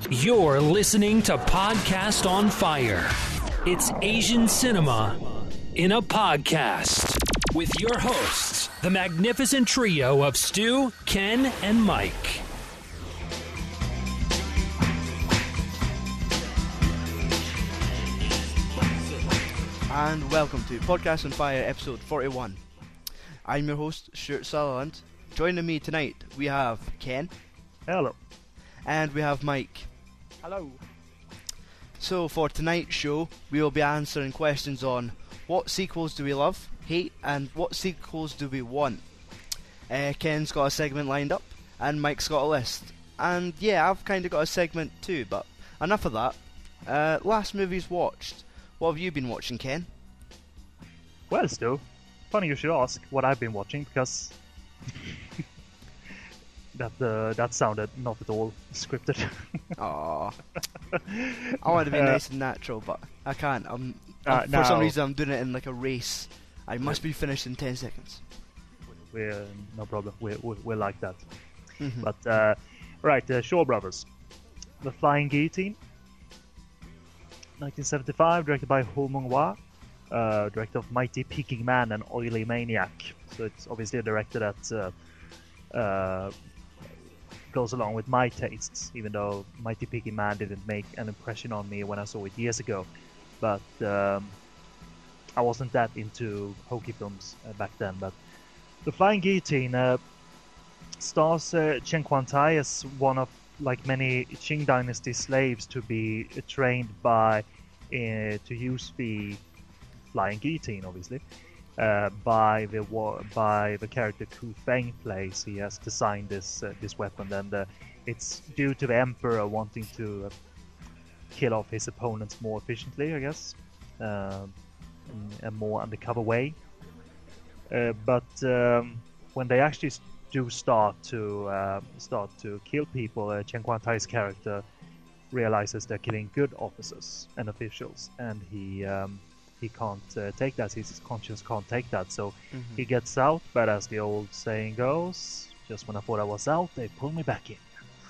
You're listening to Podcast on Fire. It's Asian cinema in a podcast with your hosts, the magnificent trio of Stu, Ken, and Mike. And welcome to Podcast on Fire episode 41. I'm your host, Stuart Sutherland. Joining me tonight, we have Ken. Hello. And we have Mike. Hello. So for tonight's show, we will be answering questions on what sequels do we love, hate, and what sequels do we want. Ken's got a segment lined up, and Mike's got a list. And yeah, I've kind of got a segment too, but enough of that. Last movies watched. What have you been watching, Ken? Well, Stu, funny you should ask what I've been watching, because that sounded not at all scripted. Aww. I want to be nice and natural, but I can't. For some reason, I'm doing it in like a race. I must be finished in 10 seconds. We're no problem. We're like that. Mm-hmm. But right, Shaw Brothers, The Flying Guillotine, 1975, directed by Ho Mung-hwa, director of Mighty Peking Man and Oily Maniac. So it's obviously a director that goes along with my tastes, even though Mighty Peking Man didn't make an impression on me when I saw it years ago. But I wasn't that into hokey films back then. But The Flying Guillotine stars Chen Kuan-tai as one of like many Qing Dynasty slaves to be trained to use the flying guillotine, obviously, by the character Ku Feng plays. He has designed this weapon, and it's due to the Emperor wanting to kill off his opponents more efficiently, I guess, in a more undercover way. But when they actually do start to kill people, Chen Kuan-tai's character realizes they're killing good officers and officials, and he can't take that. His conscience can't take that, so he gets out. But as the old saying goes, just when I thought I was out, they pulled me back in.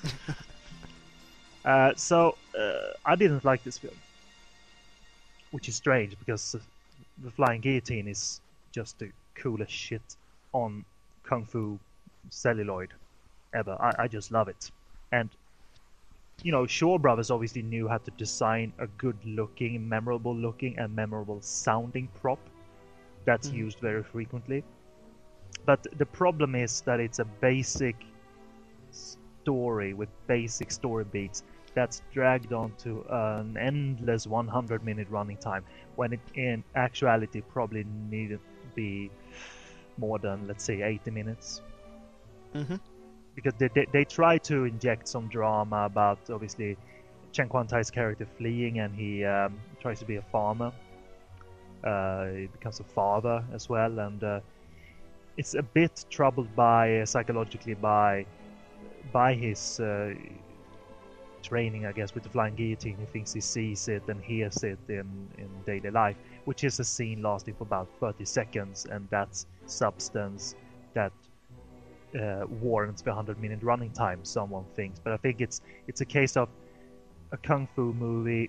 So I didn't like this film, which is strange because The Flying Guillotine is just the coolest shit on kung fu celluloid ever. I just love it. And you know, Shaw Brothers obviously knew how to design a good looking, memorable looking, and memorable sounding prop that's used very frequently. But the problem is that it's a basic story with basic story beats that's dragged onto an endless 100-minute running time, when it in actuality probably needed to be more than, let's say, 80 minutes. Because they try to inject some drama about, obviously, Chen Kuan-tai's character fleeing, and he tries to be a farmer. He becomes a father as well, and it's a bit troubled psychologically by his training, I guess, with the flying guillotine. He thinks he sees it and hears it in daily life, which is a scene lasting for about 30 seconds, and that's substance that warrants the 100-minute running time, someone thinks. But I think it's a case of a kung fu movie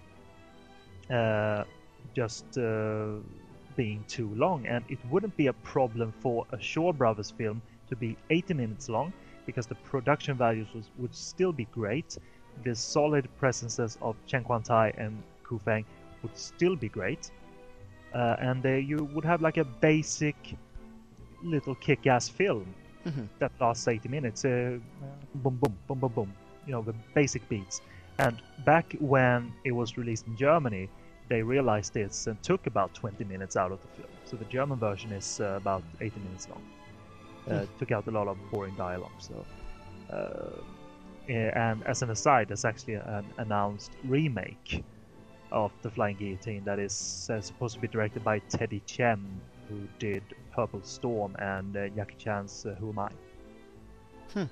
just being too long, and it wouldn't be a problem for a Shaw Brothers film to be 80 minutes long, because the production values would still be great. The solid presences of Chen Kuan-tai and Ku Feng would still be great, and you would have like a basic little kick-ass film that lasts 80 minutes. Boom, boom, boom, boom, boom. You know, the basic beats. And back when it was released in Germany, they realized this and took about 20 minutes out of the film. So the German version is about 80 minutes long. Took out a lot of boring dialogue. So, and as an aside, there's actually an announced remake of The Flying Guillotine that is supposed to be directed by Teddy Chen, who did Purple Storm and Jackie Chan's Who Am I?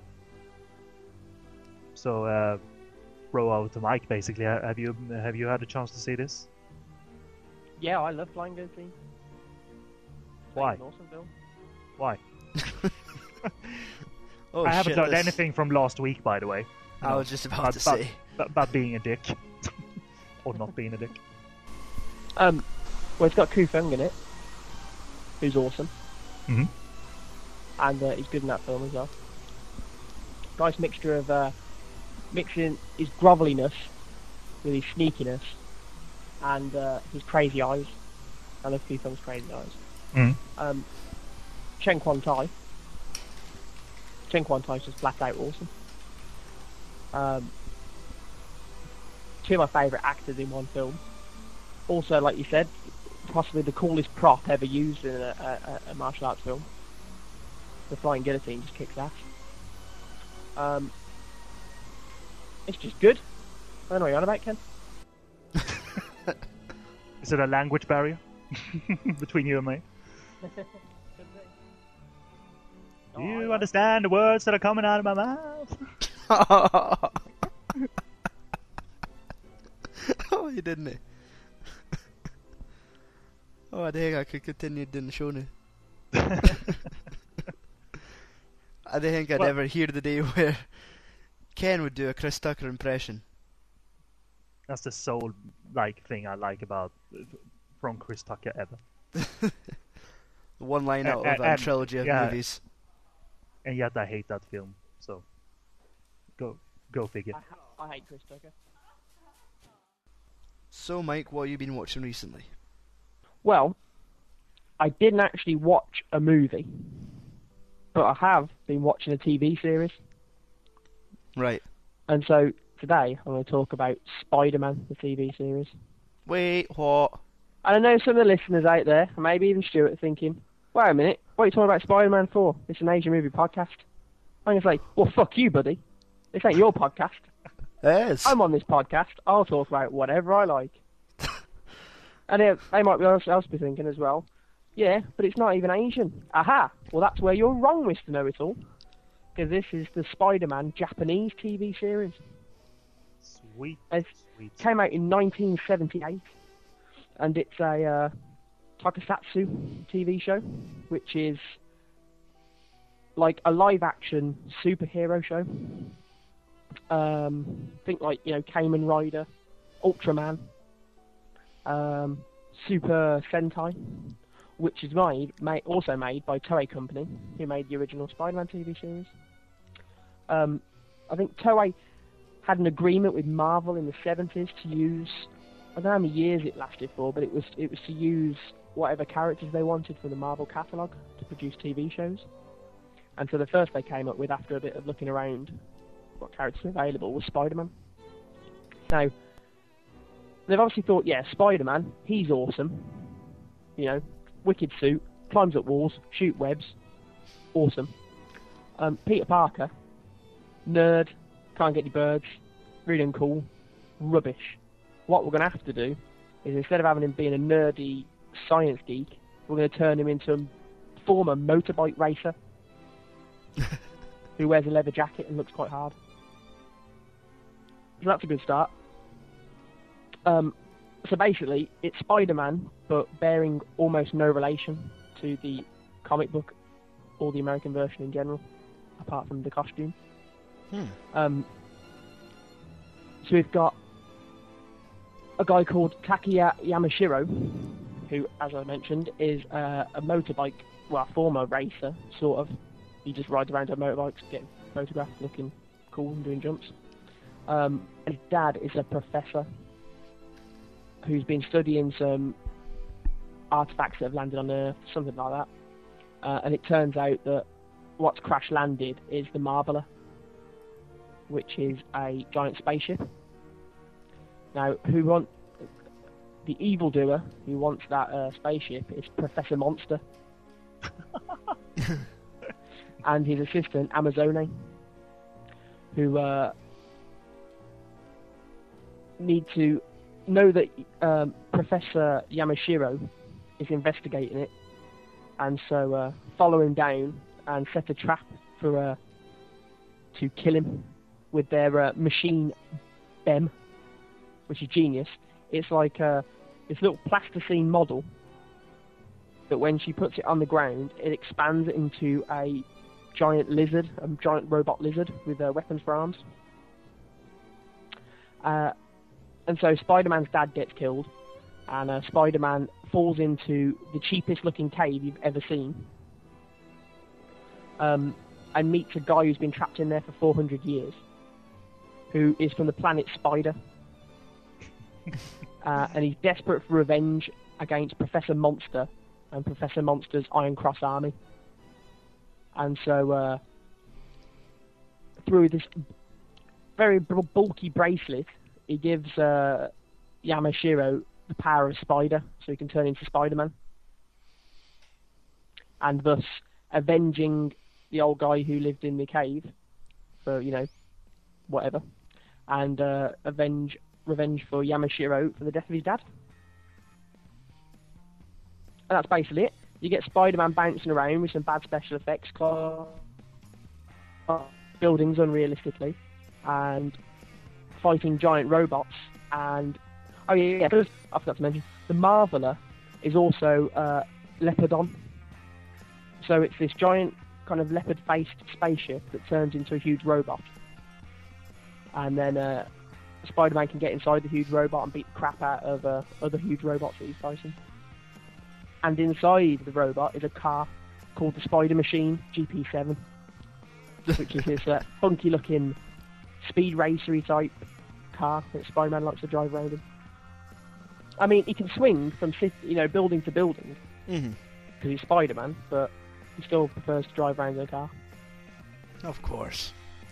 So, throw over to Mike. Basically, have you had a chance to see this? Yeah, I love Flying Guillotine. Why? It's an awesome film. Why? Oh, I haven't shit, learned anything from last week, by the way. I was just about to say. About being a dick. Or not being a dick. Well, it's got Ku Feng in it, who's awesome. Mhm. And he's good in that film as well. Nice mixture of mixing his groveliness with his sneakiness and his crazy eyes. I love Ku Feng's crazy eyes. Mhm. Chen Quan Tai. Chen Quan Tai's just flat out awesome. Two of my favourite actors in one film. Also, like you said, possibly the coolest prop ever used in a martial arts film. The flying guillotine just kicks ass. It's just good. I don't know what you're on about, Ken. Is it a language barrier between you and me? Do you understand the words that are coming out of my mouth? Oh, he didn't he? Oh, I think I could continue doing the show now. I don't think I'd ever hear the day where Ken would do a Chris Tucker impression. That's the sole thing I like about from Chris Tucker ever. One line out of a trilogy of movies. And yet I hate that film. So go figure. I hate Chris Tucker. So, Mike, what have you been watching recently? Well, I didn't actually watch a movie, but I have been watching a TV series. Right. And so today I'm going to talk about Spider-Man, the TV series. Wait, what? And I know some of the listeners out there, and maybe even Stuart, are thinking, wait a minute, what are you talking about Spider-Man for? It's an Asian movie podcast. I'm going to say, well, fuck you, buddy. This ain't your podcast. Yes. I'm on this podcast. I'll talk about whatever I like. And they might be else be thinking as well, yeah, but it's not even Asian. Aha! Well, that's where you're wrong, Mr. Know-It-All. Because this is the Spider-Man Japanese TV series. Sweet. It came out in 1978. And it's a tokusatsu TV show, which is like a live-action superhero show. Think like, Kamen Rider, Ultraman, Super Sentai, which is also made by Toei Company, who made the original Spider-Man TV series. I think Toei had an agreement with Marvel in the 70s to use, I don't know how many years it lasted for, but it was to use whatever characters they wanted from the Marvel catalogue to produce TV shows. And so the first they came up with, after a bit of looking around what characters were available, was Spider-Man. Now, they've obviously thought, yeah, Spider-Man, he's awesome. Wicked suit, climbs up walls, shoot webs, awesome. Peter Parker, nerd, can't get any birds, really uncool, rubbish. What we're going to have to do is, instead of having him being a nerdy science geek, we're going to turn him into a former motorbike racer who wears a leather jacket and looks quite hard. So that's a good start. So basically, it's Spider-Man, but bearing almost no relation to the comic book or the American version in general, apart from the costume. So we've got a guy called Takeya Yamashiro, who, as I mentioned, is a motorbike, well, a former racer, sort of. He just rides around on motorbikes, getting photographed, looking cool and doing jumps. And his dad is a professor who's been studying some artifacts that have landed on Earth, something like that. And it turns out that what's crash landed is the Marbler, which is a giant spaceship. Now, the evildoer who wants that spaceship is Professor Monster. And his assistant, Amazone, who need to know that Professor Yamashiro is investigating it, and so follow him down and set a trap for to kill him with their machine BEM, which is genius. It's like this little plasticine model that when she puts it on the ground, it expands into a giant lizard, a giant robot lizard with weapons for arms. And so Spider-Man's dad gets killed, and Spider-Man falls into the cheapest-looking cave you've ever seen, and meets a guy who's been trapped in there for 400 years, who is from the planet Spider, and he's desperate for revenge against Professor Monster and Professor Monster's Iron Cross army. And so, through this very bulky bracelet, he gives Yamashiro the power of Spider, so he can turn into Spider-Man, and thus avenging the old guy who lived in the cave for, whatever, and revenge for Yamashiro for the death of his dad. And that's basically it. You get Spider-Man bouncing around with some bad special effects, buildings unrealistically, and fighting giant robots. And I forgot to mention, the Marveler is also Leopardon. So it's this giant kind of leopard-faced spaceship that turns into a huge robot. And then Spider-Man can get inside the huge robot and beat the crap out of other huge robots that he's fighting. And inside the robot is a car called the Spider Machine GP7, which is this funky-looking speed racer-y type car that Spider-Man likes to drive around in. I mean, he can swing from building to building because he's Spider-Man, but he still prefers to drive around in a car. Of course.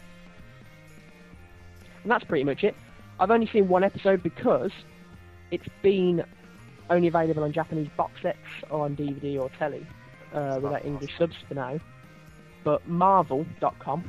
And that's pretty much it. I've only seen one episode because it's been only available on Japanese box sets or on DVD or telly without English subs for now. But Marvel.com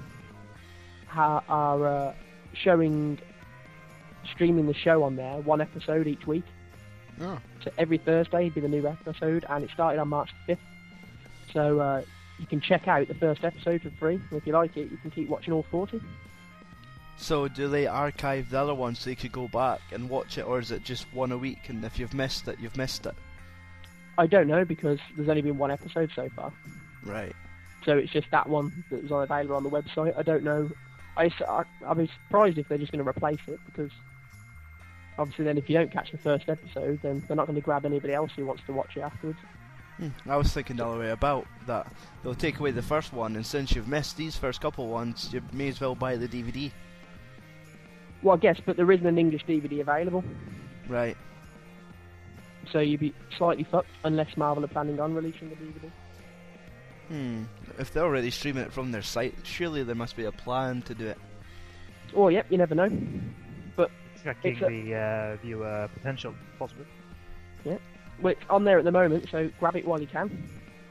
are streaming the show on there, one episode each week. Oh. So every Thursday would be the new episode, and it started on March 5th. So you can check out the first episode for free, and if you like it, you can keep watching all 40. So do they archive the other ones so you could go back and watch it, or is it just one a week, and if you've missed it, you've missed it? I don't know, because there's only been one episode so far. Right. So it's just that one that was available on the website. I don't know. I'd be surprised if they're just going to replace it, because obviously then if you don't catch the first episode, then they're not going to grab anybody else who wants to watch it afterwards. I was thinking the other way about, that they'll take away the first one, and since you've missed these first couple ones, you may as well buy the DVD. Well, I guess, but there isn't an English DVD available. Right. So you'd be slightly fucked, unless Marvel are planning on releasing the DVD. If they're already streaming it from their site, surely there must be a plan to do it. Oh, yep, you never know. But Checking the viewer potential, possibly. Yeah. Well, it's on there at the moment, so grab it while you can.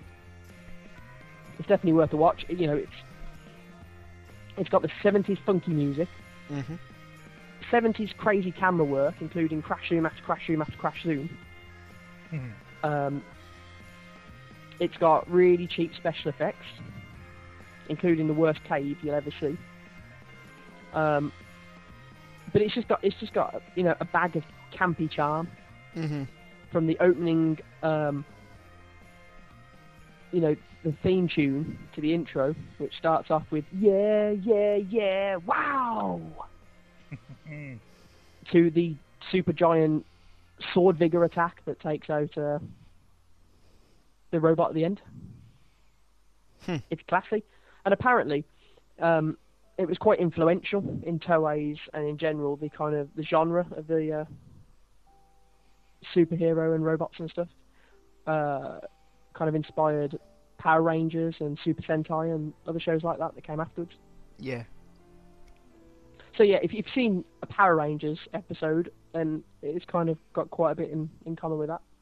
It's definitely worth a watch. It's got the 70s funky music, 70s crazy camera work, including crash zoom after crash zoom after crash zoom. It's got really cheap special effects, including the worst cave you'll ever see. But it's just got a bag of campy charm. From the opening, the theme tune to the intro, which starts off with "Yeah, yeah, yeah, wow," to the super giant sword vigor attack that takes out the robot at the end. It's classy, and apparently, it was quite influential in Toei's and in general the genre of the superhero and robots and stuff. Kind of inspired Power Rangers and Super Sentai and other shows like that came afterwards. Yeah. So yeah, if you've seen a Power Rangers episode, then it's kind of got quite a bit in common with that.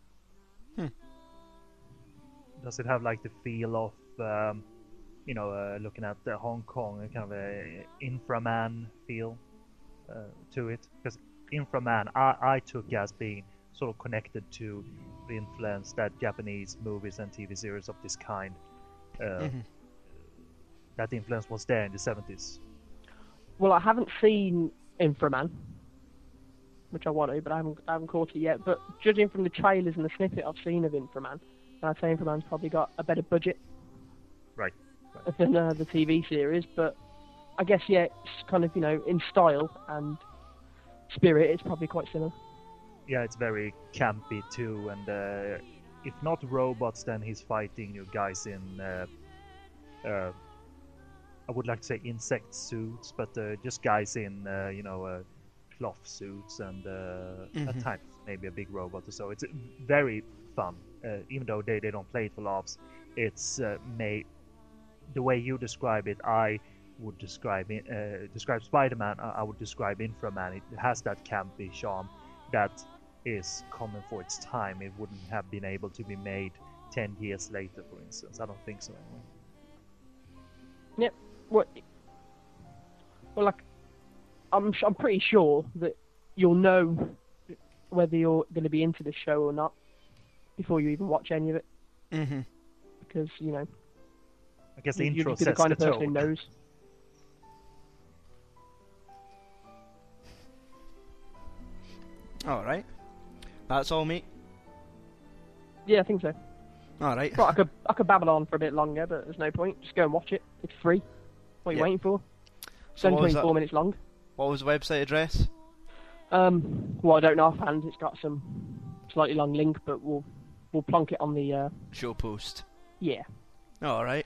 Does it have like the feel of, looking at Hong Kong, a kind of a Inframan feel to it? Because Inframan, I took as being sort of connected to the influence that Japanese movies and TV series of this kind, that the influence was there in the 70s. Well, I haven't seen Inframan, which I want to, but I haven't caught it yet. But judging from the trailers and the snippet I've seen of Inframan, I'd say Inframan's probably got a better budget right. than the TV series. But I guess, yeah, it's kind of, in style and spirit, it's probably quite similar. Yeah, it's very campy too, and if not robots, then he's fighting you guys in I would like to say insect suits, but just guys in cloth suits and at times maybe a big robot or so. It's very fun, even though they don't play it for laughs. It's made the way you describe it. I would describe Spider-Man. I would describe Inframan. It has that campy charm that is common for its time. It wouldn't have been able to be made 10 years later, for instance. I don't think so anyway. Yep. Well, like, I'm pretty sure that you'll know whether you're going to be into this show or not before you even watch any of it. Mm-hmm. Because, I guess the you'd intro be the sets kind the of person who tone. knows. All right. That's all, mate. Yeah, I think so. All right. Well, I could babble on for a bit longer, but there's no point. Just go and watch it. It's free. What are you Yep. waiting for? It's So only what was 24 that? minutes long. What was the website address? Well, I don't know offhand. It's got some slightly long link, but we'll plonk it on the Show post. yeah. All right.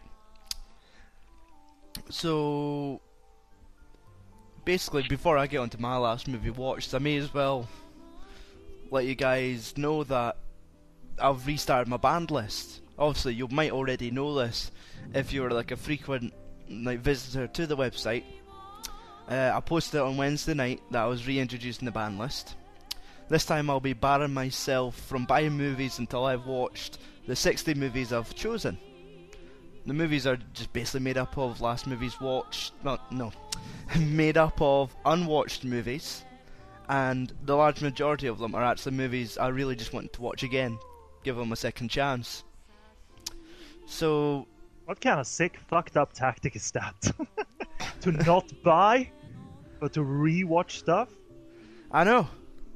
So, basically, before I get onto my last movie watched, I may as well let you guys know that I've restarted my band list. Obviously, you might already know this if you're like a frequent visitor to the website. I posted it on Wednesday night that I was reintroducing the band list. This time I'll be barring myself from buying movies until I've watched the 60 movies I've chosen. The movies are just basically made up of last movies watched, made up of unwatched movies, and the large majority of them are actually movies I really just want to watch again, give them a second chance. So, What kind of sick, fucked up tactic is that? To not buy, but to re-watch stuff? I know.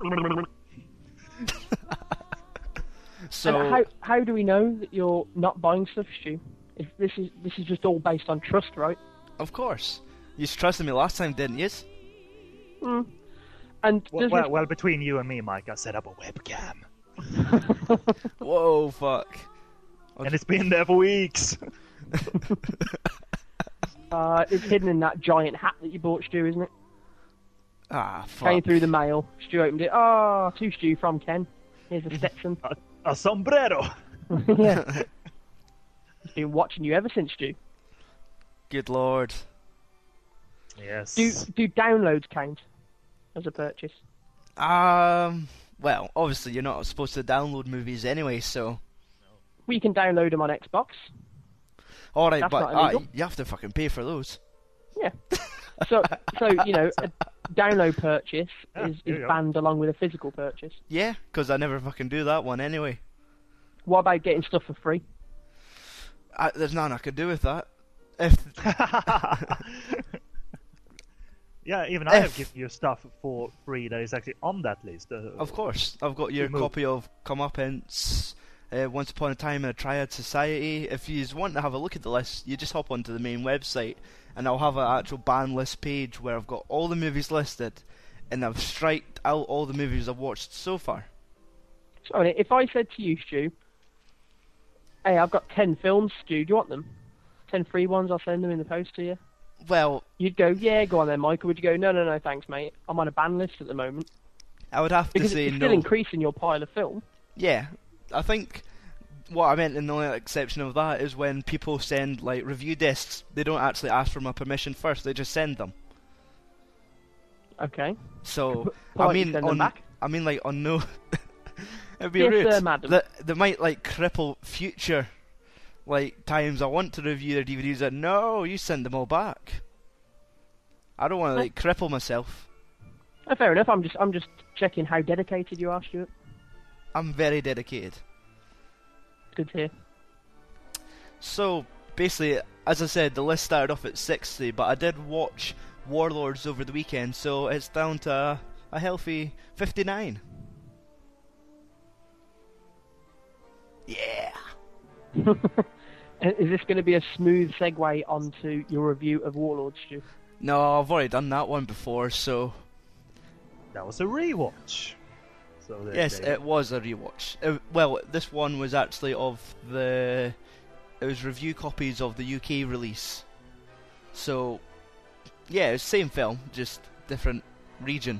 So, And how do we know that you're not buying stuff, Stu? If this is just all based on trust, right? of course, you trusted me last time, didn't you? And does Well, between you and me, Mike, I set up a webcam. Whoa, fuck. And it's been there for weeks. it's hidden in that giant hat that you bought, Stu, isn't it? Ah, Came fuck. through the mail. Stu opened it. Oh, to Stu from Ken. Here's a Stetson. A sombrero. Yeah. He's been watching you ever since, Stu. Good lord. Yes. Do downloads count as a purchase? Well, obviously you're not supposed to download movies anyway, so... We can download them on Xbox. Alright, That's but not illegal. you have to fucking pay for those. Yeah. So a download purchase Yeah, is there you go. banned along with a physical purchase. Yeah, because I never fucking do that one anyway. What about getting stuff for free? There's nothing I could do with that. If Yeah, even I have If- given you stuff for free that is actually on that list. Of course, I've got your Good move. copy of Comeuppance, Once Upon a Time in a Triad Society. If you want to have a look at the list, you just hop onto the main website, and I'll have an actual ban list page where I've got all the movies listed, and I've striked out all the movies I've watched so far. So if I said to you, Stu, hey, I've got 10 films, Stu, do you want them? 10 free ones, I'll send them in the post to you. Well, You'd go, yeah, go on then, Mike. Or would you go, no, thanks, mate. I'm on a ban list at the moment. I would have to Because say it's no. still increasing your pile of film. Yeah, I think what I meant in the only exception of that is when people send like review discs, they don't actually ask for my permission first; they just send them. Okay. So I Politely mean, send them on back. like on no, it'd be Yes, rude. madam. They might like cripple future like times I want to review their DVDs. And no, you send them all back. I don't want to like cripple myself. Oh, fair enough. I'm just checking how dedicated you are, Stuart. I'm very dedicated. Good to hear. So basically, as I said, the list started off at 60, but I did watch Warlords over the weekend, so it's down to a healthy 59. Yeah. Is this going to be a smooth segue onto your review of Warlords, Stu? No, I've already done that one before, so that was a rewatch. So Yes, it was a rewatch. Well, this one was actually it was review copies of the UK release. So, yeah, it's same film, just different region.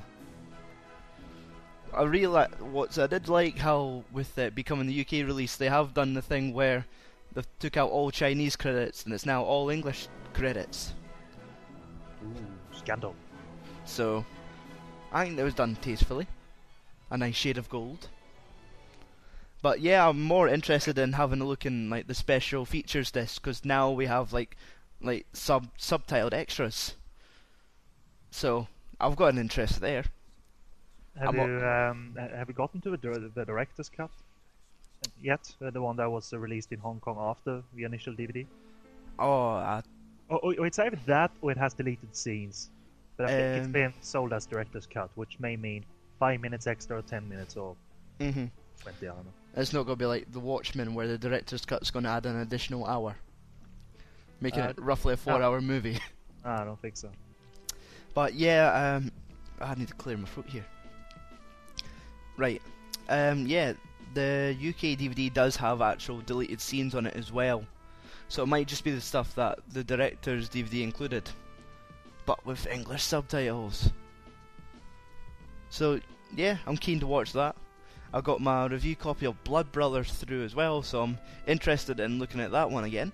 I did like how with it becoming the UK release, they have done the thing where they took out all Chinese credits and it's now all English credits. Ooh, scandal. So, I think it was done tastefully. A nice shade of gold. But yeah, I'm more interested in having a look in like the special features disc, because now we have like subtitled extras. So I've got an interest there. Have you gotten to the director's cut yet? The one that was released in Hong Kong after the initial DVD? Oh, It's either that or it has deleted scenes. But I think it's been sold as director's cut, which may mean 5 minutes extra or 10 minutes or 20, I don't know. It's not going to be like The Watchmen, where the director's cut's going to add an additional hour, making it roughly a 4-hour movie. I don't think so. But yeah, I need to clear my throat here. Right, yeah, the UK DVD does have actual deleted scenes on it as well, so it might just be the stuff that the director's DVD included, but with English subtitles. So yeah, I'm keen to watch that. I got my review copy of Blood Brothers through as well, so I'm interested in looking at that one again.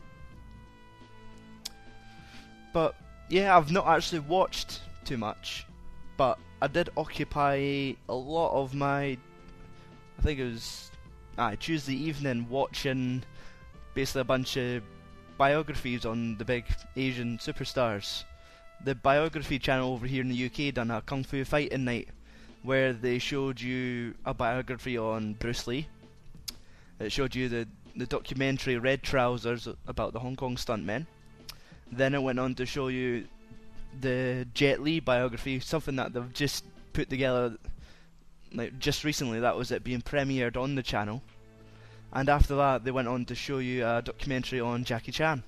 But yeah, I've not actually watched too much, but I did occupy a lot of my, I think it was Tuesday evening, watching basically a bunch of biographies on the big Asian superstars. The biography channel over here in the UK done a Kung Fu fighting night, where they showed you a biography on Bruce Lee. It showed you the documentary Red Trousers about the Hong Kong stuntmen. Then it went on to show you the Jet Li biography, something that they've just put together like just recently. That was it being premiered on the channel. And after that they went on to show you a documentary on Jackie Chan.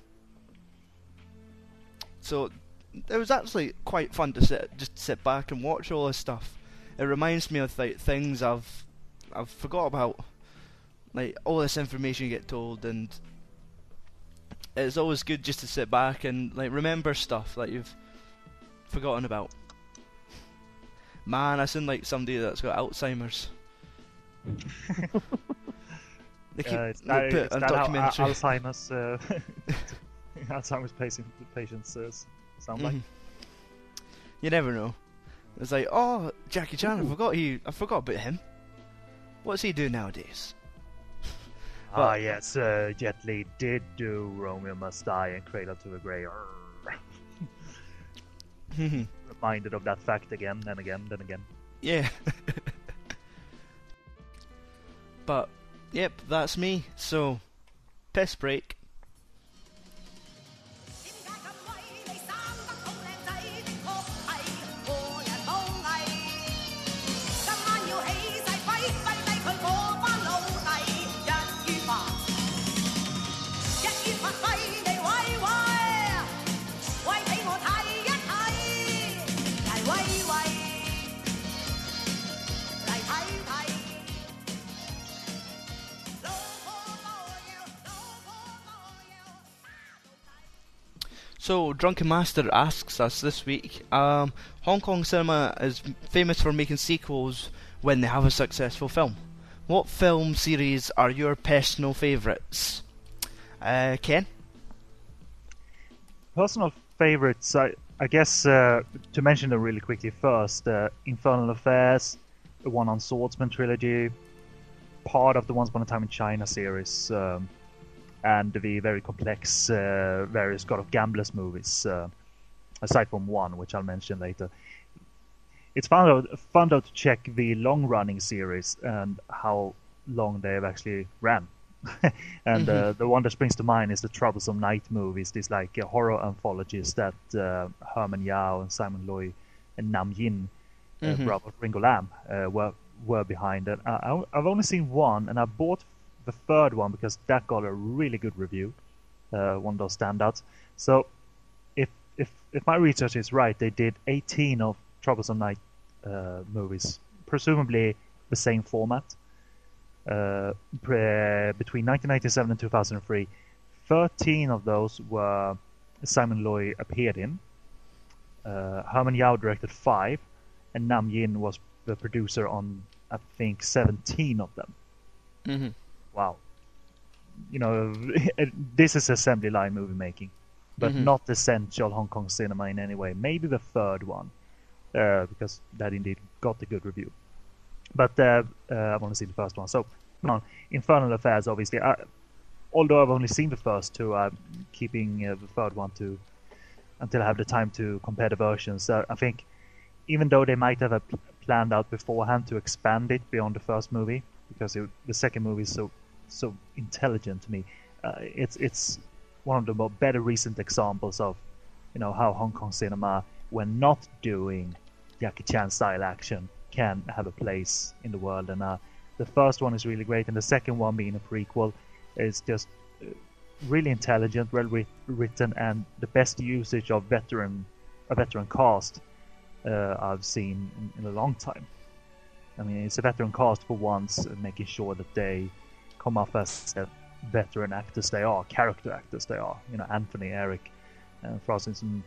So it was actually quite fun to sit back and watch all this stuff. It reminds me of like things I've forgot about, like all this information you get told, and it's always good just to sit back and like remember stuff that you've forgotten about. Man, I sound like somebody that's got Alzheimer's. They put a documentary. Alzheimer's Alzheimer's patients sound like. You never know. It's like, oh, Jackie Chan, I forgot about him. What's he doing nowadays? Yes, Jet Li did do Romeo Must Die and Cradle to the Grave. Reminded of that fact again and again and again. Yeah. But, yep, that's me. So, piss break. So, Drunken Master asks us this week, Hong Kong cinema is famous for making sequels when they have a successful film. What film series are your personal favourites? Ken? Personal favourites, I guess, to mention them really quickly first, Infernal Affairs, the one on Swordsman trilogy, part of the Once Upon a Time in China series, and the very complex various God of Gamblers movies, aside from one, which I'll mention later. It's fun though to check the long-running series and how long they've actually ran. And the one that springs to mind is the Troublesome Night movies, these like horror anthologies that Herman Yao and Simon Loy and Nam Yin, brother Ringo Lam, were behind it. I've only seen one, and I bought the third one because that got a really good review, one of those standouts. So if my research is right, they did 18 of Troublesome Night movies, presumably the same format. Between 1997 and 2003, 13 of those were Simon Loy appeared in. Herman Yao directed 5, and Nam Yin was the producer on, I think, 17 of them. Mm-hmm. Wow. You know, this is assembly line movie making, but not essential Hong Kong cinema in any way. Maybe the third one, because that indeed got a good review. But I want to see the first one. So, on Infernal Affairs, obviously. Although I've only seen the first two, I'm keeping the third one until I have the time to compare the versions. I think, even though they might have planned out beforehand to expand it beyond the first movie, because the second movie is so intelligent to me, it's one of the better recent examples of, you know, how Hong Kong cinema, when not doing Jackie Chan style action, can have a place in the world. And the first one is really great, and the second one, being a prequel, is just really intelligent, well written, and the best usage of a veteran cast I've seen in a long time. I mean, it's a veteran cast for once, making sure that they come off as veteran actors they are, character actors they are. You know, Anthony, Eric, and Frostington.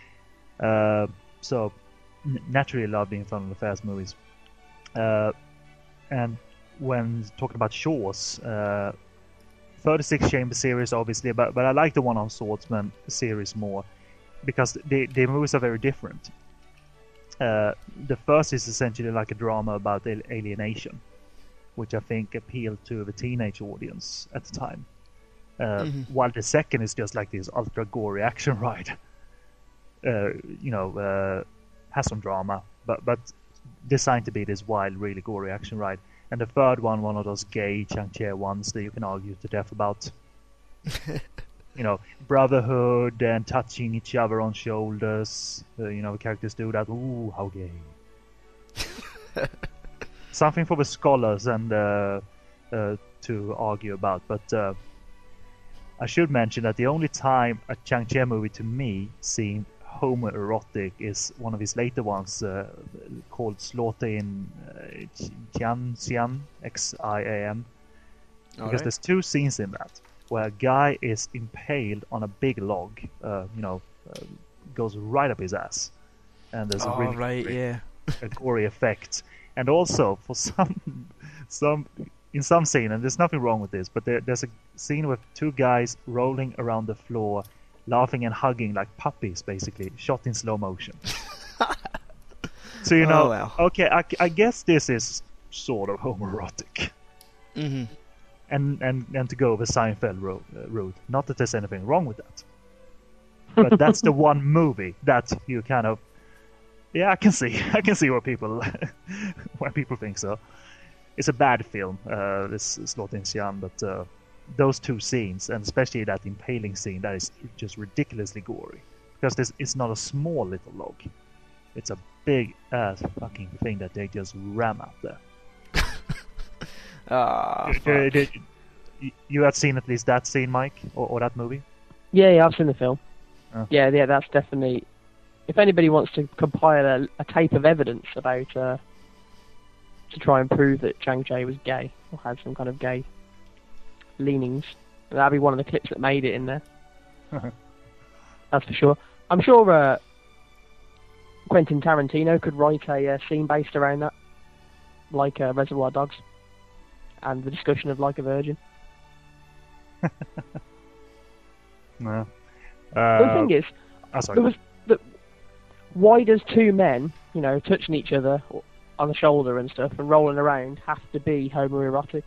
So naturally love the Infernal Affairs movies. And when talking about Shaw's, 36 Chamber series, obviously, but I like the one on Swordsman series more, because the movies are very different. The first is essentially like a drama about alienation, which I think appealed to the teenage audience at the time. While the second is just like this ultra gory action ride. Has some drama, but designed to be this wild, really gory action ride. And the third one of those gay Chang-Cheh ones that you can argue to death about. You know, brotherhood and touching each other on shoulders. The characters do that. Ooh, how gay. Something for the scholars and to argue about. But I should mention that the only time a Chang-Cheh movie to me seemed homoerotic is one of his later ones called Slaughter in Xian, Xiam. Because there's two scenes in that where a guy is impaled on a big log, goes right up his ass, and there's a gory effect. And also for in some scene, and there's nothing wrong with this, but there's a scene with two guys rolling around the floor, laughing and hugging like puppies, basically, shot in slow motion. So okay, I guess this is sort of homoerotic. Mm-hmm. And to go the Seinfeld route. Not that there's anything wrong with that, but that's the one movie that you kind of, I can see where people think so. It's a bad film, this Slaughter in Xi'an, but those two scenes, and especially that impaling scene, that is just ridiculously gory, because it's not a small little log, it's a big ass fucking thing that they just ram out there. You have seen at least that scene, Mike, or that movie? Yeah, I've seen the film. Oh. Yeah, that's definitely. If anybody wants to compile a tape of evidence about to try and prove that Chang-Cheh was gay or had some kind of gay leanings, that'd be one of the clips that made it in there. That's for sure. I'm sure Quentin Tarantino could write a scene based around that, like Reservoir Dogs, and the discussion of Like a Virgin. No. The thing is, why does two men, touching each other on the shoulder and stuff and rolling around have to be homoerotic?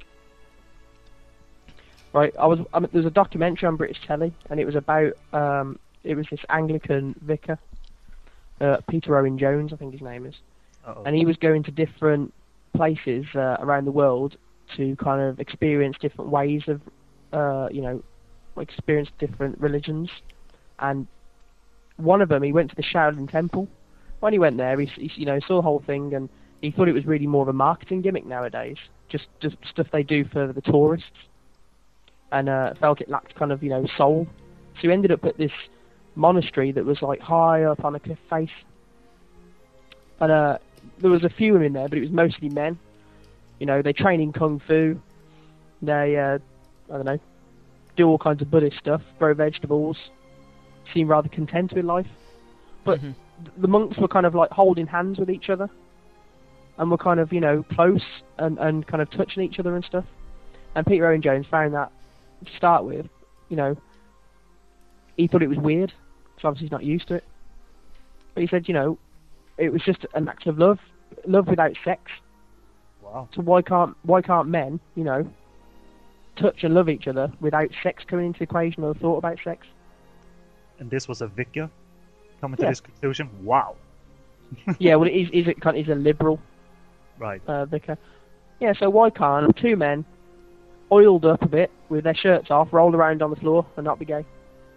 Right, there's a documentary on British telly, and it was about it was this Anglican vicar, Peter Owen Jones, I think his name is. Uh-oh. And he was going to different places around the world to kind of experience different ways of, experience different religions. And one of them, he went to the Shaolin Temple. When he went there, he saw the whole thing, and he thought it was really more of a marketing gimmick nowadays, just stuff they do for the tourists, and felt it lacked kind of soul. So he ended up at this monastery that was like high up on a cliff face, and there was a few women there, but it was mostly men. You know, they train in kung fu. They, I don't know, do all kinds of Buddhist stuff, grow vegetables, seem rather content with life. But the monks were kind of like holding hands with each other, and were kind of, you know, close and kind of touching each other and stuff. And Peter Owen Jones found that, to start with, you know, he thought it was weird, so obviously he's not used to it. But he said, you know, it was just an act of love without sex. Wow. So why can't men, you know, touch and love each other without sex coming into the equation or the thought about sex? And this was a vicar coming to this conclusion. Wow. Yeah, well, he's a liberal Right. vicar. Yeah, so why can't two men, oiled up a bit, with their shirts off, roll around on the floor and not be gay?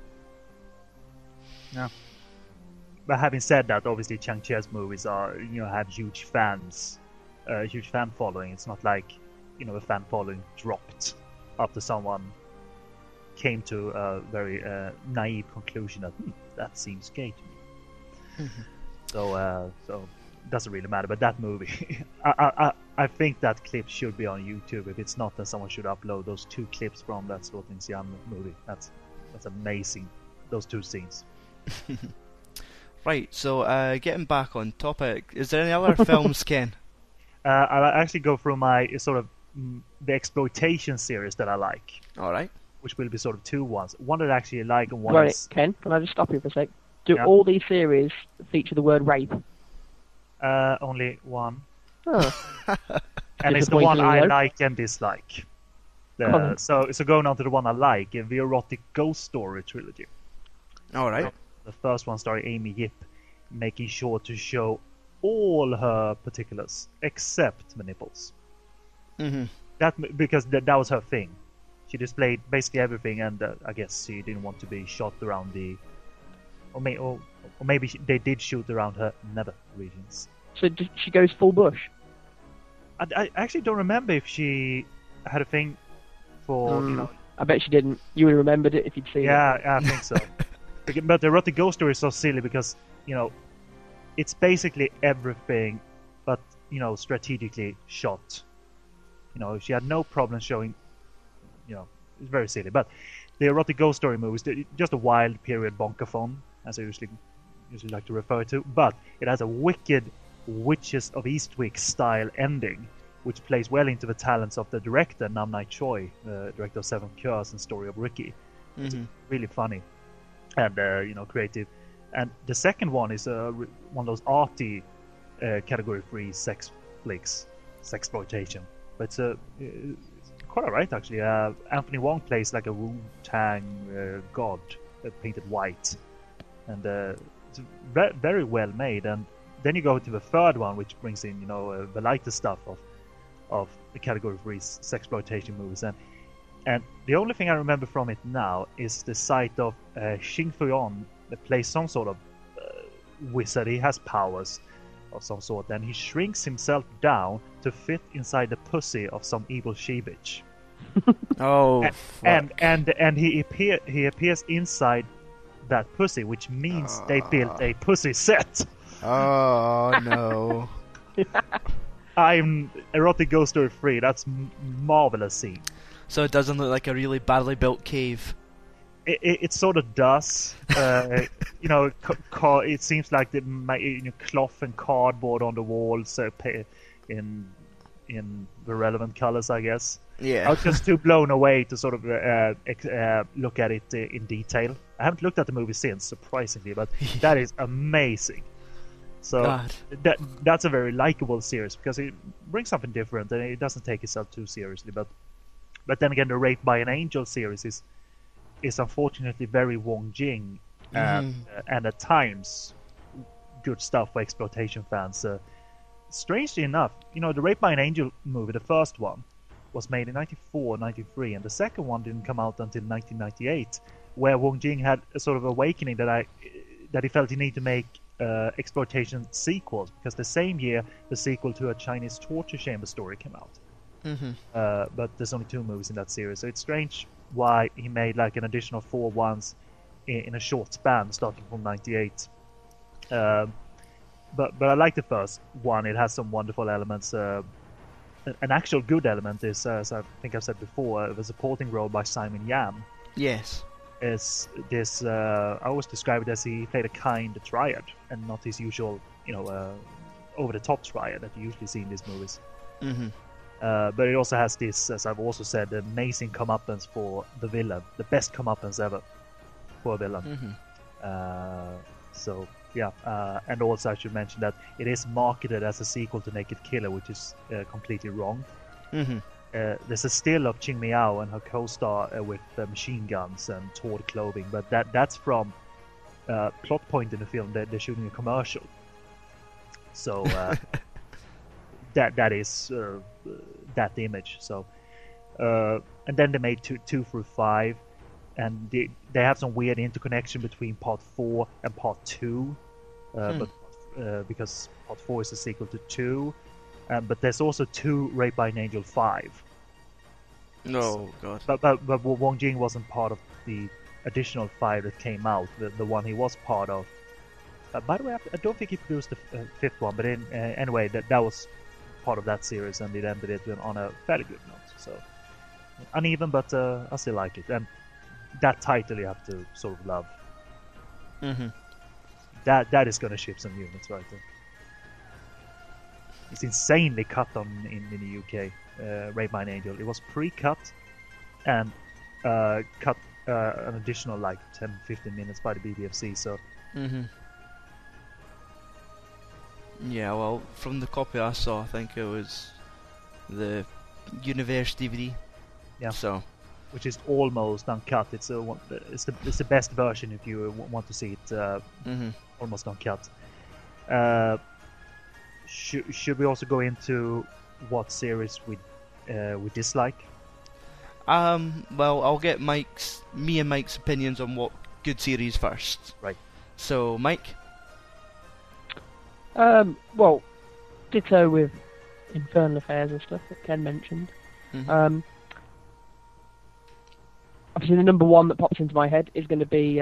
Yeah. But having said that, obviously Chang Cheh's movies are, you know, have huge fans, huge fan following. It's not like, you know, a fan following dropped after someone came to a very naive conclusion that that seems gay to me. So it doesn't really matter. But that movie, I think that clip should be on YouTube. If it's not, then someone should upload those 2 clips from that Slaughter Siam movie. That's amazing. Those 2 scenes. Right, so getting back on topic, is there any other films, Ken? I'll actually go through my sort of the exploitation series that I like. All right. Which will be sort of 2 ones. One that I actually like and one Right, is... Ken, can I just stop you for a sec? Do Yeah. all these series feature the word rape? Only one. Oh. And it's the one I Disappointingly low. like and dislike. Come on. So going on to the one I like, the Erotic Ghost Story trilogy. All right. The first one starring Amy Yip, making sure to show all her particulars except the nipples. Because that was her thing. She displayed basically everything, and I guess she didn't want to be shot around the, or maybe they did shoot around her nether regions. So she goes full bush? I actually don't remember if she had a thing for, you know. I bet she didn't. You would have remembered it if you'd seen it. Yeah, I think so. But the Erotic Ghost Story is so silly because, you know, it's basically everything, but, you know, strategically shot. You know, she had no problem showing, you know, it's very silly. But the Erotic Ghost Story movie is just a wild period bonkathon, as I usually like to refer to. But it has a wicked Witches of Eastwick style ending, which plays well into the talents of the director, Nam Nai Choi, the director of Seven Cures and Story of Ricky. It's really funny and, you know, creative. And the second one is one of those arty category 3 sex flicks, sexploitation. But it's quite alright actually. Anthony Wong plays like a Wu-Tang god painted white, and it's very well made. And then you go to the third one, which brings in, you know, the lighter stuff of the category 3 sexploitation movies. And the only thing I remember from it now is the sight of Xing Fuyon that plays some sort of wizard. He has powers of some sort, and he shrinks himself down to fit inside the pussy of some evil she-bitch. Oh, and he appears inside that pussy, which means they built a pussy set. Oh no. I'm Erotic Ghost Story 3. That's marvelous scene. So it doesn't look like a really badly built cave. It sort of does. You know, it seems like the cloth and cardboard on the walls in the relevant colors, I guess. Yeah. I was just too blown away to sort of look at it in detail. I haven't looked at the movie since, surprisingly, but that is amazing. So God. that's a very likable series because it brings something different and it doesn't take itself too seriously. But then again, the Raped by an Angel series is unfortunately very Wong Jing and at times good stuff for exploitation fans. Strangely enough, you know, the Raped by an Angel movie, the first one, was made in 94, 93, and the second one didn't come out until 1998, where Wong Jing had a sort of awakening that he felt he needed to make exploitation sequels, because the same year the sequel to a Chinese torture chamber story came out. But there's only 2 movies in that series, so it's strange why he made like an additional 4 ones in a short span starting from 98. but I like the first one. It has some wonderful elements. An actual good element is, as I think I've said before, the supporting role by Simon Yam. Yes. Is this? I always describe it as he played a kind triad and not his usual, over-the-top triad that you usually see in these movies. Mm-hmm. But it also has this, as I've also said, amazing comeuppance for the villain, the best comeuppance ever for a villain. So yeah, and also I should mention that it is marketed as a sequel to Naked Killer, which is completely wrong. There's a still of Ching Miao and her co-star with machine guns and torn clothing, but that's from plot point in the film that they're shooting a commercial. So that is that image. So and then they made 2 through 5, and they have some weird interconnection between Part 4 and Part 2, but because Part 4 is a sequel to 2. But there's also 2 Raped by an Angel 5. Oh, God. But Wong Jing wasn't part of the additional 5 that came out. The one he was part of. By the way, I don't think he produced the 5th one, but anyway, that was part of that series, and it ended it on a fairly good note. So uneven, but I still like it. And that title you have to sort of love. That is going to ship some units right there. It's insanely cut in the UK. Raped by an Angel. It was pre-cut and cut an additional like 10-15 minutes by the BBFC. So. Yeah, well, from the copy I saw, I think it was the Universe DVD. Yeah. So. Which is almost uncut. It's the best version if you want to see it almost uncut. Should we also go into what series we dislike? Well, I'll get me and Mike's opinions on what good series first. Right. So, Mike? Well, ditto with Infernal Affairs and stuff that Ken mentioned. Obviously, the number one that pops into my head is going to be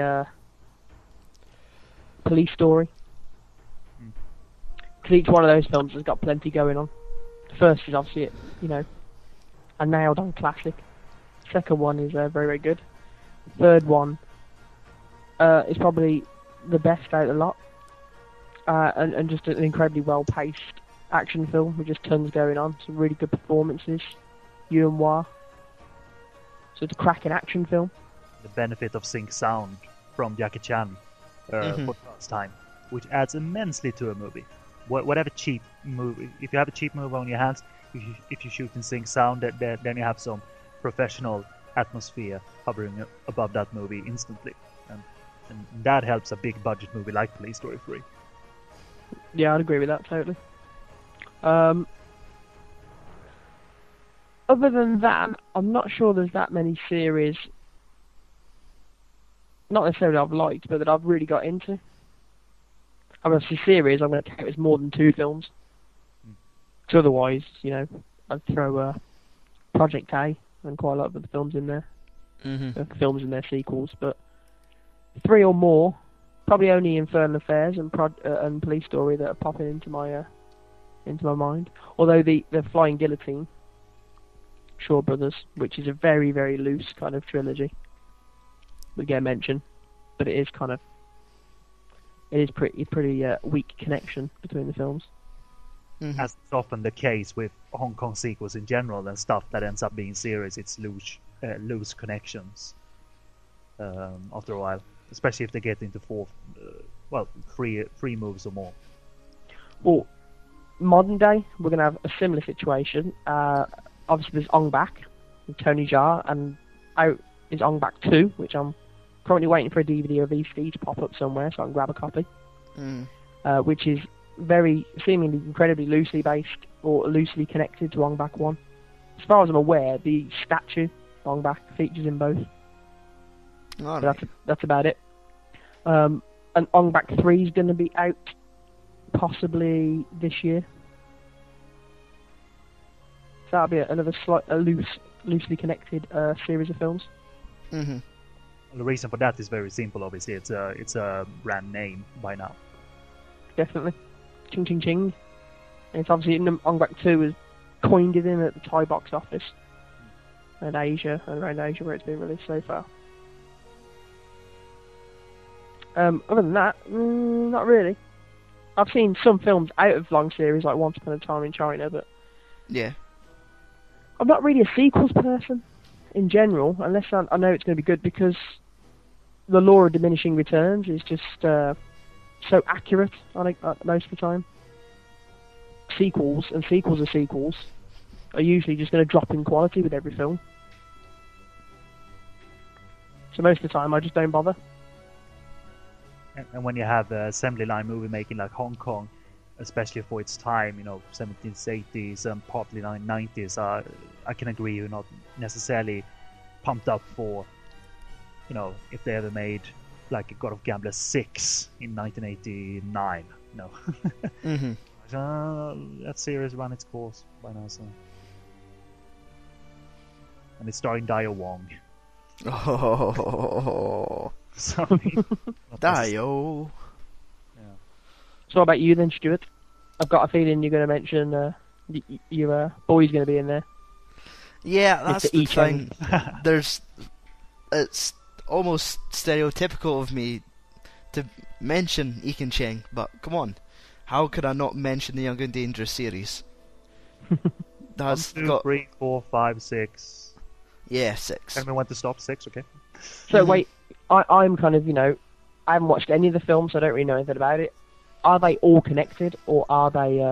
Police Story. Because each one of those films has got plenty going on. The first is obviously, a nailed-on classic. Second one is very, very good. Third one is probably the best out of the lot. And just an incredibly well-paced action film with just tons going on. Some really good performances. Yuen Wah. So it's a cracking action film. The benefit of sync sound from Jackie Chan for the first time, which adds immensely to a movie. Whatever cheap movie, if you have a cheap movie on your hands, if you shoot in sync sound, then you have some professional atmosphere hovering above that movie instantly, and that helps a big budget movie like Police Story 3. Yeah, I'd agree with that totally. Other than that, I'm not sure there's that many series, not necessarily I've liked, but that I've really got into. I mean, obviously series, I'm going to count as more than 2 films. So otherwise, I'd throw Project A and quite a lot of the films in there. Films and their sequels, but 3 or more, probably only Infernal Affairs and Police Story that are popping into my mind. Although the Flying Guillotine, Shaw Brothers, which is a very, very loose kind of trilogy, would get mentioned, but it is pretty weak connection between the films. As is often the case with Hong Kong sequels in general and stuff that ends up being series, it's loose connections after a while, especially if they get into 3 movies or more. Well, modern day, we're going to have a similar situation. Obviously, there's Ong Bak with Tony Jaa, and out is Ong Bak 2, which I'm currently waiting for a DVD or VCD to pop up somewhere so I can grab a copy. Which is seemingly incredibly loosely based or loosely connected to Ong Bak 1. As far as I'm aware, the statue Ong Bak features in both. That's about it. And Ong Bak 3 is going to be out possibly this year. So that'll be another loosely connected series of films. The reason for that is very simple. Obviously, it's a brand name by now. Definitely. Ching Ching Ching. And it's obviously Ong Bak 2 has coined it in at the Thai box office and Asia, and around Asia where it's been released so far. Other than that, not really. I've seen some films out of long series like Once Upon a Time in China, but Yeah. I'm not really a sequels person in general, unless I know it's going to be good, because the law of diminishing returns is just so accurate most of the time. Sequels are usually just going to drop in quality with every film. So most of the time I just don't bother. And when you have assembly line movie making like Hong Kong, especially for its time, 17s, 80s, and partly 90s, I can agree you're not necessarily pumped up for, if they ever made like a God of Gambler 6 in 1989, Mm-hmm. That series ran its course by now, so. And it's starring Dio Wong. Oh, So, Dio. Yeah. So what about you then, Stuart? I've got a feeling you're going to mention your boy's going to be in there. Yeah, that's Mr. the E-Chang. thing. It's almost stereotypical of me to mention Ekin Cheng, but come on, how could I not mention the Young and Dangerous series? That's 1, 2, got 3, 4, 5, 6. 6. Tell me when to stop. 6, okay. So wait, I'm kind of, I haven't watched any of the films, so I don't really know anything about it. Are they all connected, or are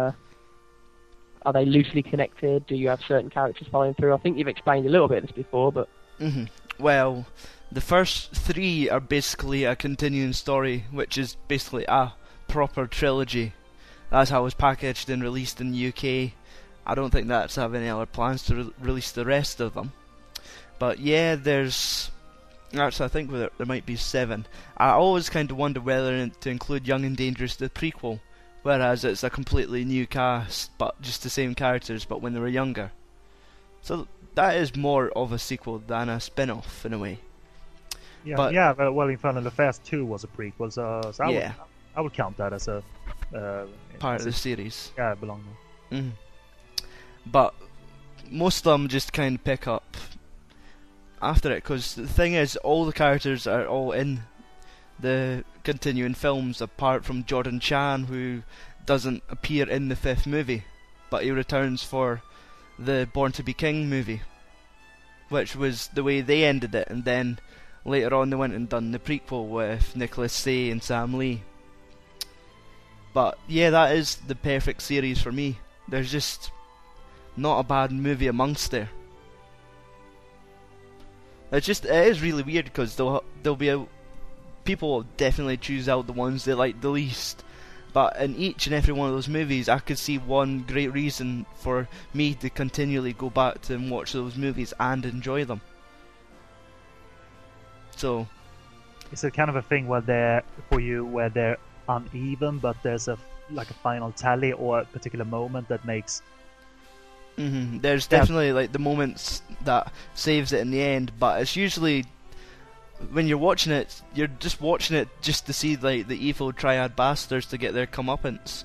they loosely connected? Do you have certain characters following through? I think you've explained a little bit of this before, but... Well, the first 3 are basically a continuing story, which is basically a proper trilogy. That's how it was packaged and released in the UK. I don't think that's have any other plans to release the rest of them. But yeah, there's... Actually, I think there might be 7. I always kind of wonder whether to include Young and Dangerous the prequel, whereas it's a completely new cast, but just the same characters, but when they were younger. So that is more of a sequel than a spin-off in a way. Yeah, well, Infernal Affairs 2 was a prequel, so I would count that as a part of the series. Yeah, it belonged there. But most of them just kind of pick up after it, because the thing is, all the characters are all in the continuing films, apart from Jordan Chan, who doesn't appear in the 5th movie, but he returns for the Born to Be King movie, which was the way they ended it, and then later on they went and done the prequel with Nicholas Tse and Sam Lee. But yeah, that is the perfect series for me. There's just not a bad movie amongst there. It is really weird, because there'll be people will definitely choose out the ones they like the least, but in each and every one of those movies I could see one great reason for me to continually go back to and watch those movies and enjoy them. So is it kind of a thing where they're uneven, but there's a final tally or a particular moment that makes... There's definitely like the moments that saves it in the end, but it's usually when you're watching it, you're just watching it just to see like the evil triad bastards to get their comeuppance,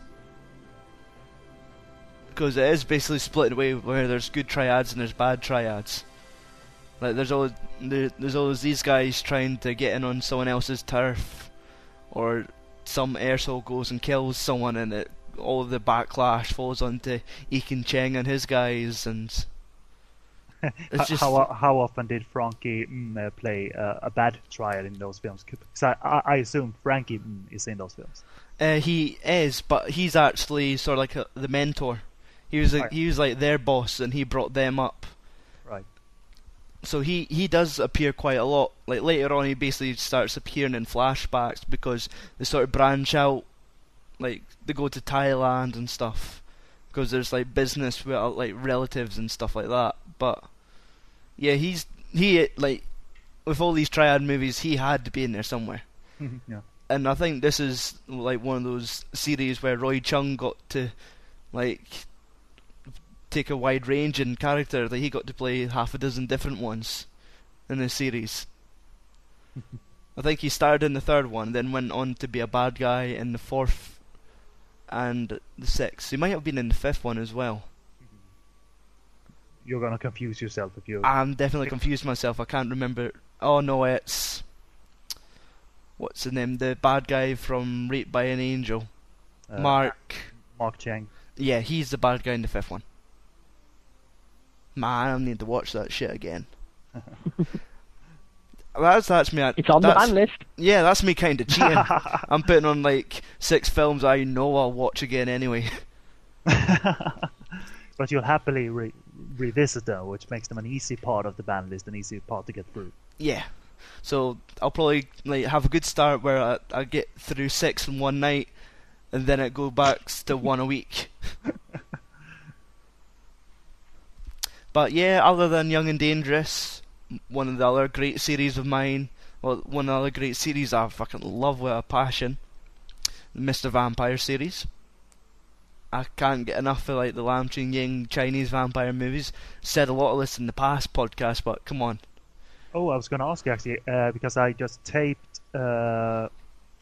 because it is basically split away where there's good triads and there's bad triads. Like there's always these guys trying to get in on someone else's turf, or some arsehole goes and kills someone, and all of the backlash falls onto Ekin Cheng and his guys, and it's just... how often did Frankie play a bad triad in those films? Because I assume Frankie is in those films. He is, but he's actually sort of like the mentor. He was like their boss, and he brought them up. Right. So he does appear quite a lot. Like later on, he basically starts appearing in flashbacks because they sort of branch out. Like they go to Thailand and stuff, because there's like business with like relatives and stuff like that. But yeah, he like with all these triad movies, he had to be in there somewhere. Yeah. And I think this is like one of those series where Roy Chung got to like take a wide range in character. Like he got to play half a dozen different ones in this series. I think he started in the 3rd one, then went on to be a bad guy in the 4th, and the sixth. He might have been in the fifth one as well. You're gonna confuse yourself if you. I'm definitely confused myself. I can't remember. Oh no, it's what's the name? The bad guy from Raped by an Angel, Mark Chang. Yeah, he's the bad guy in the fifth one. Man, I need to watch that shit again. That's me. It's on the ban list. Yeah, that's me kind of cheating. I'm putting on like 6 films I know I'll watch again anyway. But you'll happily revisit them, which makes them an easy part of the ban list, an easy part to get through. Yeah. So I'll probably like have a good start where I get through 6 in one night, and then it go back to 1 a week. But yeah, other than Young and Dangerous, one of the other great series of mine, well, one of the other great series I fucking love with a passion, the Mr. Vampire series. I can't get enough of like the Lam Ching Ying Chinese vampire movies. Said a lot of this in the past podcast, but come on. Oh, I was going to ask you actually, because I just taped onto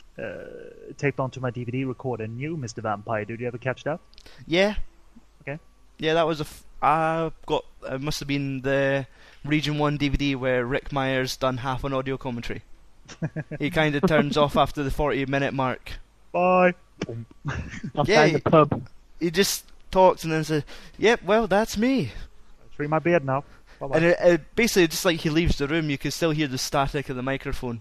my DVD recorder new Mr. Vampire. Did you ever catch that? Yeah. Okay. Yeah, that was I got. It must have been the Region 1 DVD where Rick Myers done half an audio commentary. He kind of turns off after the 40-minute mark. Bye. I'll Yeah, stay in the pub. He just talks and then says, "Yep, well, that's me." Trim my beard now. Bye-bye. And it basically, just like he leaves the room, you can still hear the static of the microphone.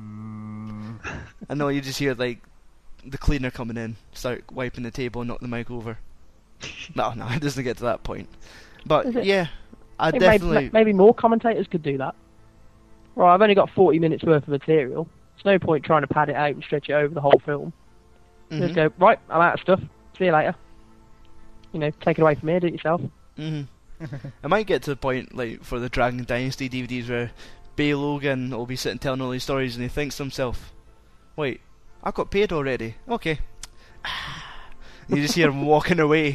I know you just hear like the cleaner coming in, start wiping the table and knock the mic over. No, it doesn't get to that point. But yeah, I think definitely. maybe more commentators could do that. Right, I've only got 40 minutes worth of material. There's no point trying to pad it out and stretch it over the whole film. Just go, right, I'm out of stuff. See you later. You know, take it away from here, do it yourself. I might get to the point, like, for the Dragon Dynasty DVDs where Bay Logan will be sitting telling all these stories and he thinks to himself, wait, I got paid already. Okay. You just hear him walking away.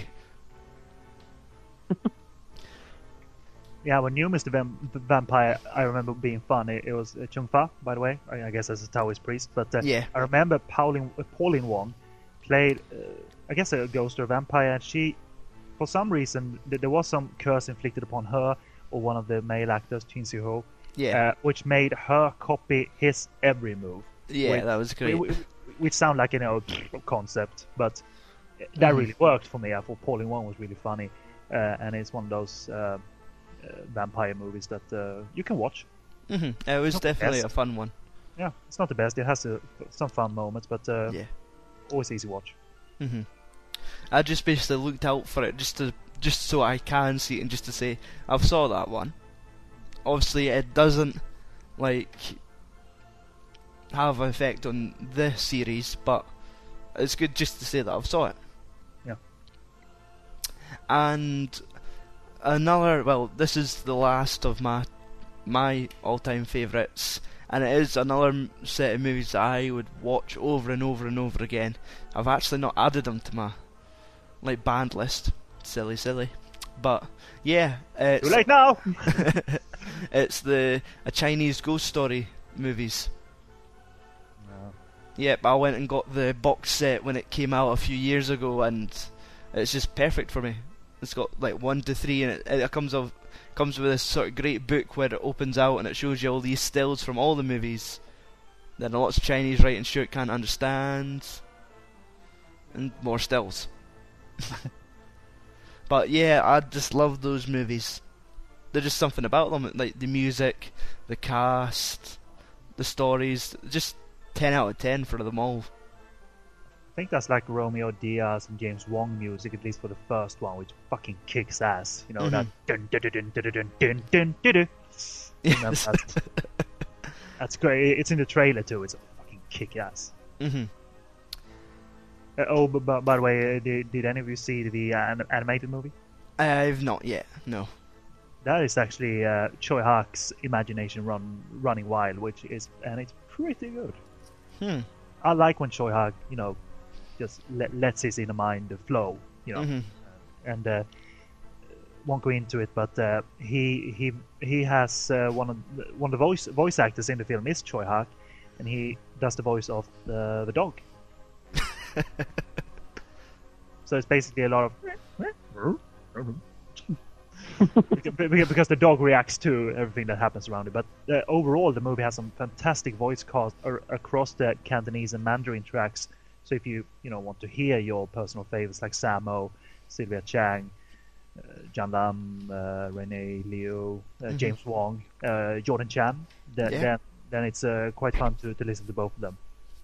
Yeah, when new Mr. Vampire, I remember being fun. It was Chung Fa, by the way. I guess as a Taoist priest. But yeah. I remember Pauline Wong played, I guess, a ghost or a vampire, and she, for some reason, there was some curse inflicted upon her or one of the male actors, Chin Si-ho, which made her copy his every move. Yeah, that was great. Which sound like, concept, but that really worked for me. I thought Pauline Wong was really funny, and it's one of those vampire movies that you can watch. It was definitely a fun one. Yeah, it's not the best. It has some fun moments, but always easy watch. I just basically looked out for it just so I can see it and just to say I've saw that one. Obviously, it doesn't like have an effect on this series, but it's good just to say that I've saw it. Yeah. And another, well, this is the last of my all-time favourites, and it is another set of movies that I would watch over and over and over again. I've actually not added them to my band list. Silly. But yeah, it's too late now. it's a Chinese ghost story movies. No. Yep, I went and got the box set when it came out a few years ago, and it's just perfect for me. It's got 1 to 3, and it comes with this sort of great book where it opens out and it shows you all these stills from all the movies that lots of Chinese writing Stuart can't understand, and more stills. But yeah, I just love those movies. There's just something about them, like the music, the cast, the stories, just 10 out of 10 for them all. I think that's like Romeo Diaz and James Wong music, at least for the first one, which fucking kicks ass. You know, that dun dun dun dun dun dun dun dun. Yes. That's great. It's in the trailer too. It's a fucking kick ass. But by the way, did any of you see the animated movie? I've not yet. No. That is actually Choi Hak's Imagination Running Wild, it's pretty good. I like when Choi Hak, just lets his inner mind flow, and won't go into it, but he has one of the voice actors in the film is Choi Hak, and he does the voice of the dog. So it's basically a lot of because the dog reacts to everything that happens around it. But overall, the movie has some fantastic voice cast across the Cantonese and Mandarin tracks. So if you want to hear your personal favorites like Sammo, Sylvia Chang, Jan Lam, Renee Liu, James Wong, Jordan Chan, then it's quite fun to listen to both of them.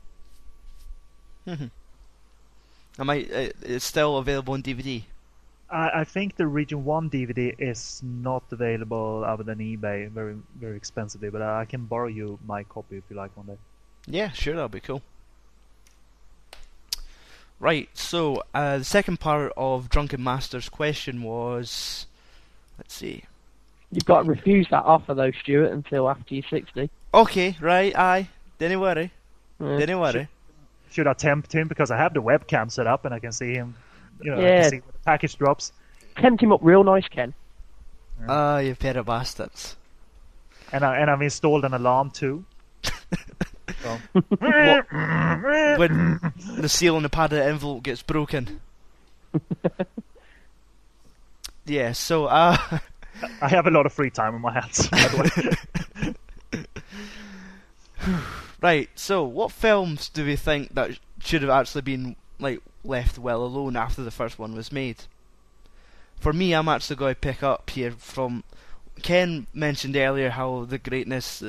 It's still available on DVD. I think the Region 1 DVD is not available other than eBay, very very expensively. But I can borrow you my copy if you like one day. Yeah, sure, that'll be cool. Right, so the second part of Drunken Master's question was, let's see. You've got to refuse that offer though, Stuart, until after you're 60. Okay, right, aye. Didn't worry. Yeah. Didn't worry. Should I tempt him because I have the webcam set up and I can see him? I can Yeah. see when the package drops. Tempt him up real nice, Ken. Ah, you pair of bastards. And I've installed an alarm too. So. When the seal on the padded envelope gets broken. Yeah, so I have a lot of free time on my hands, by the way. Right, so what films do we think that should have actually been left well alone after the first one was made? For me, I'm actually going to pick up here from Ken mentioned earlier how the greatness,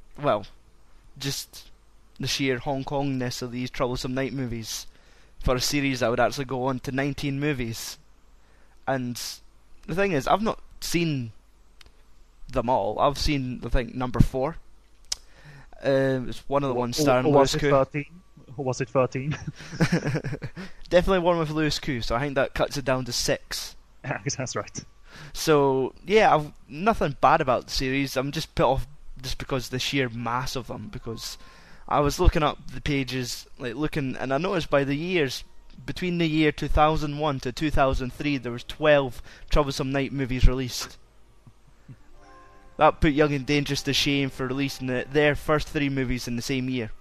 just the sheer Hong Kongness of these Troublesome Night movies. For a series that would actually go on to 19 movies. And the thing is, I've not seen them all. I've seen, I think, number 4. It's one of the ones starring Louis Koo. Or was it 13? Definitely one with Louis Koo, so I think that cuts it down to 6. Yeah, that's right. So, yeah, I've nothing bad about the series. I'm just put off just because of the sheer mass of them, because I was looking up the pages, and I noticed by the years, between the year 2001 to 2003, there was 12 Troublesome Night movies released. That put Young and Dangerous to shame for releasing their first 3 movies in the same year.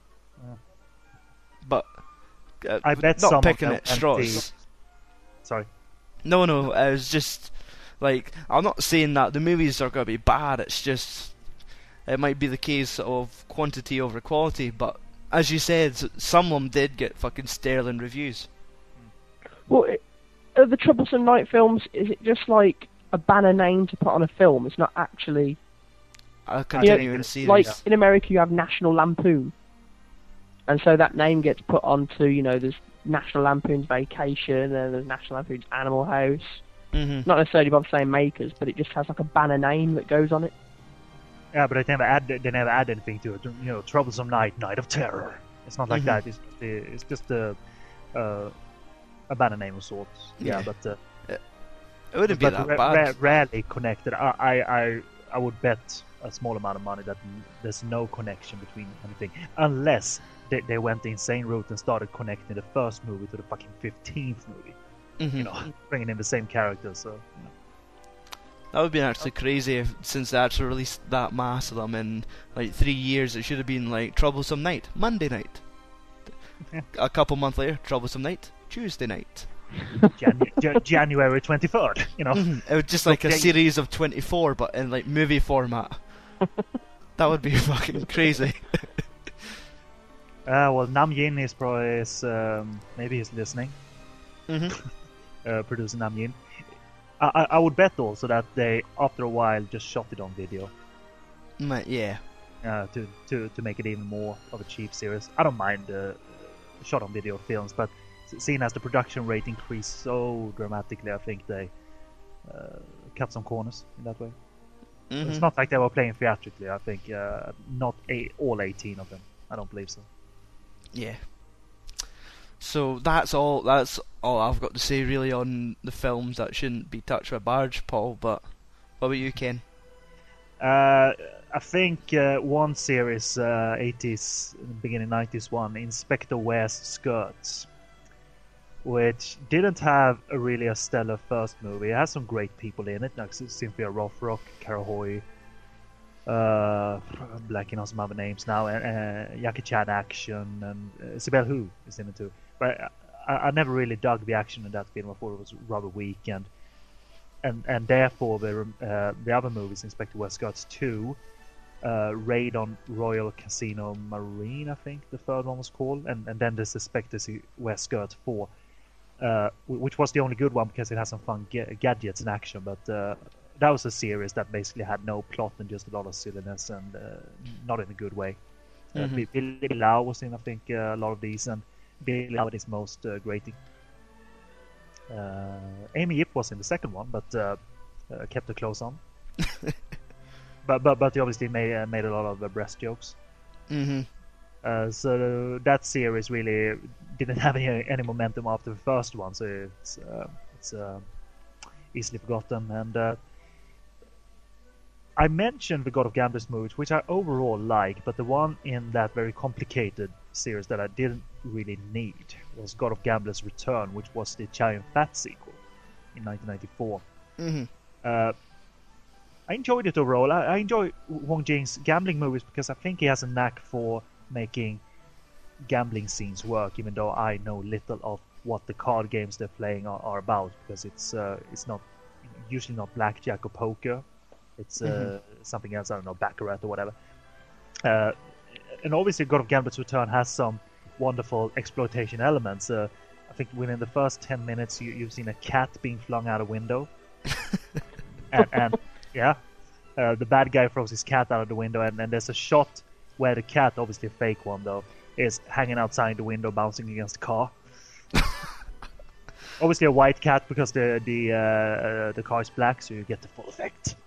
But I bet not some picking of at them straws. Sorry. No, I was just I'm not saying that the movies are going to be bad. It's just it might be the case of quantity over quality. But as you said, some of them did get fucking sterling reviews. Well, are the Troublesome Night films, is it just like a banner name to put on a film? It's not actually... A continuing series. Like, in America you have National Lampoon. And so that name gets put onto, there's National Lampoon's Vacation, and there's National Lampoon's Animal House. Mm-hmm. Not necessarily by the same makers, but it just has like a banner name that goes on it. Yeah, but they never add anything to it. Troublesome Night, Night of Terror. It's not like that. It's just a banner name of sorts. Yeah, but it wouldn't be that bad. Rarely connected. I would bet a small amount of money that there's no connection between anything, unless they went the insane route and started connecting the first movie to the fucking 15th movie. Mm-hmm. Bringing in the same characters. So. That would be actually crazy since they actually released that mass of them in 3 years. It should have been Troublesome Night, Monday night. Yeah. A couple months later, Troublesome Night, Tuesday night. January 23rd. It was just a series of 24, but in movie format. That would be fucking crazy. Well, Nam Yin is probably maybe he's listening. Mm-hmm. Producer Nam Yin. I would bet also that they, after a while, just shot it on video. Yeah. To make it even more of a cheap series. I don't mind shot on video films, but seeing as the production rate increased so dramatically, I think they cut some corners in that way. Mm-hmm. It's not like they were playing theatrically. I think not all 18 of them. I don't believe so. Yeah. So that's all I've got to say really on the films that shouldn't be touched with a barge, Paul. But what about you, Ken? I think one series, 80s, beginning 90s one, Inspector Wears Skirts, which didn't have really a stellar first movie. It has some great people in it, like Cynthia Rothrock, Cara Hoy, I'm blacking on some other names now, and Jackie Chan Action, and Sibel Hu is in it too. But I never really dug the action in that film. I thought it was rather weak, and therefore the other movies, Inspector Westgard 2, Raid on Royal Casino Marine, I think the third one was called, and then there's Inspector Westgard 4, which was the only good one because it has some fun gadgets and action, but that was a series that basically had no plot and just a lot of silliness, and not in a good way. Billy Lau was in, I think, a lot of these, and Billy Lau is most grating. Amy Yip was in the second one, but kept a close on. but he obviously made a lot of breast jokes. So that series really didn't have any momentum after the first one, so it's easily forgotten. And I mentioned the God of Gamblers movies, which I overall like, but the one in that very complicated series that I didn't really need was God of Gamblers Return, which was the Chow Yun-fat sequel in 1994. I enjoyed it overall. I enjoy Wong Jing's gambling movies because I think he has a knack for making gambling scenes work, even though I know little of what the card games they're playing are about, because it's usually not blackjack or poker. It's something else, I don't know, Baccarat or whatever. And obviously God of Gamblers Return has some wonderful exploitation elements. I think within the first 10 minutes you've seen a cat being flung out a window. and the bad guy throws his cat out of the window, and there's a shot where the cat, obviously a fake one though, is hanging outside the window bouncing against the car. Obviously a white cat because the car is black, so you get the full effect.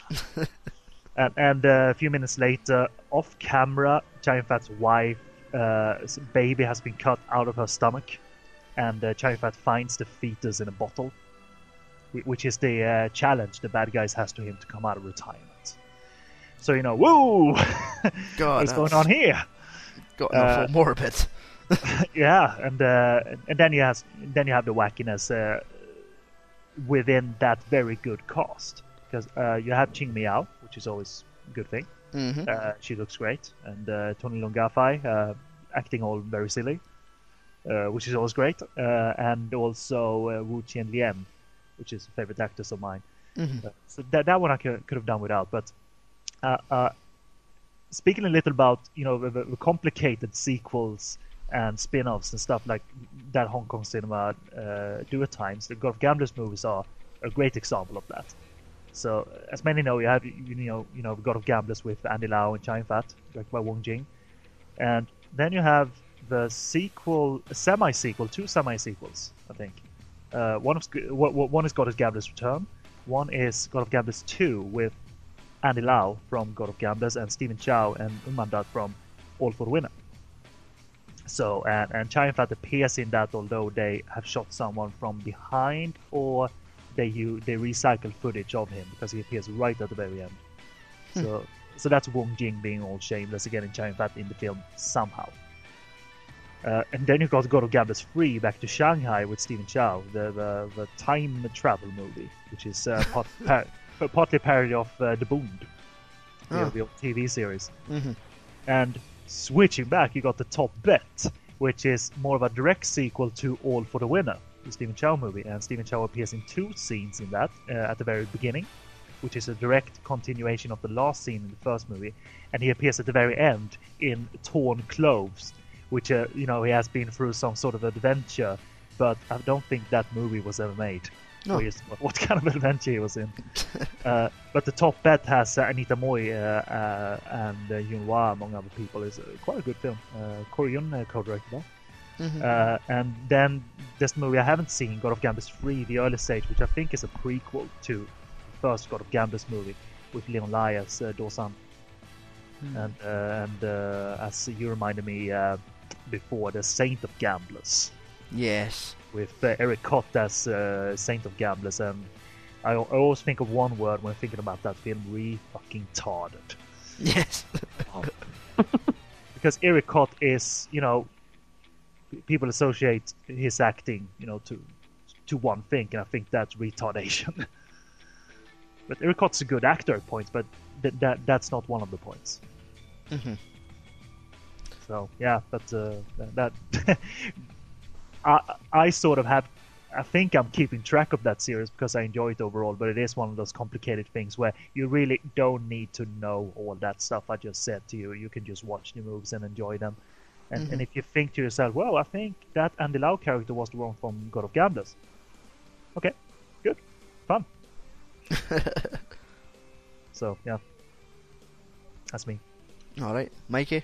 and a few minutes later, off camera, Chow Yun-fat's wife, baby has been cut out of her stomach, and Chow Yun-fat finds the fetus in a bottle, which is the challenge the bad guys has to him to come out of retirement. So woo! God, what's going on here? Got enough morbid. Yeah, and then you have the wackiness within that very good cast. Because you have Ching Miao, which is always a good thing. She looks great. And Tony Leung Ka-fai acting all very silly, which is always great. And also Wu Qian Lian, which is favorite actors of mine. So that one I could have done without. But speaking a little about the complicated sequels and spin-offs and stuff like that Hong Kong cinema do at times, the God of Gamblers movies are a great example of that. So, as many know, you have God of Gamblers with Andy Lau and Chow Yun-fat, directed by Wong Jing, and then you have the sequel, two semi-sequels, I think. One is God of Gamblers Return, one is God of Gamblers 2 with Andy Lau from God of Gamblers and Stephen Chow and Umman Dutt from All for the Winner. So, and Chow Yun-fat appears in that, although they have shot someone from behind, or they recycle footage of him because he appears right at the very end. So that's Wong Jing being all shameless again in Chow Yun-fat in the film somehow. And then you've got God of Gamblers 3 Back to Shanghai with Stephen Chow, the time travel movie, which is partly parody of The Bond, the old TV series. And switching back, you got The Top Bet, which is more of a direct sequel to All for the Winner, the Stephen Chow movie, and Stephen Chow appears in 2 scenes in that at the very beginning, which is a direct continuation of the last scene in the first movie, and he appears at the very end in torn clothes, which he has been through some sort of adventure, but I don't think that movie was ever made. No. What kind of adventure he was in. But The Top Bet has Anita Mui and Yun Hua, among other people. It's quite a good film. Korean co-directed that. And then this movie I haven't seen, God of Gamblers 3, The Early Stage, which I think is a prequel to the first God of Gamblers movie with Leon Lai as Do-san. And as you reminded me before, the Saint of Gamblers. Yes. With Eric Cott as Saint of Gamblers, and I always think of one word when thinking about that film: re-fucking-tarded. Yes. Because Eric Cott is, people associate his acting, to one thing, and I think that's retardation. But Eric Cott's a good actor at points, but that's not one of the points. So yeah, but that I sort of have. I think I'm keeping track of that series because I enjoy it overall, but it is one of those complicated things where you really don't need to know all that stuff I just said to you. You can just watch the moves and enjoy them. And if you think to yourself, well, I think that Andy Lau character was the one from God of Gamblers. Okay, good, fun. So, yeah. That's me. Alright, Mikey?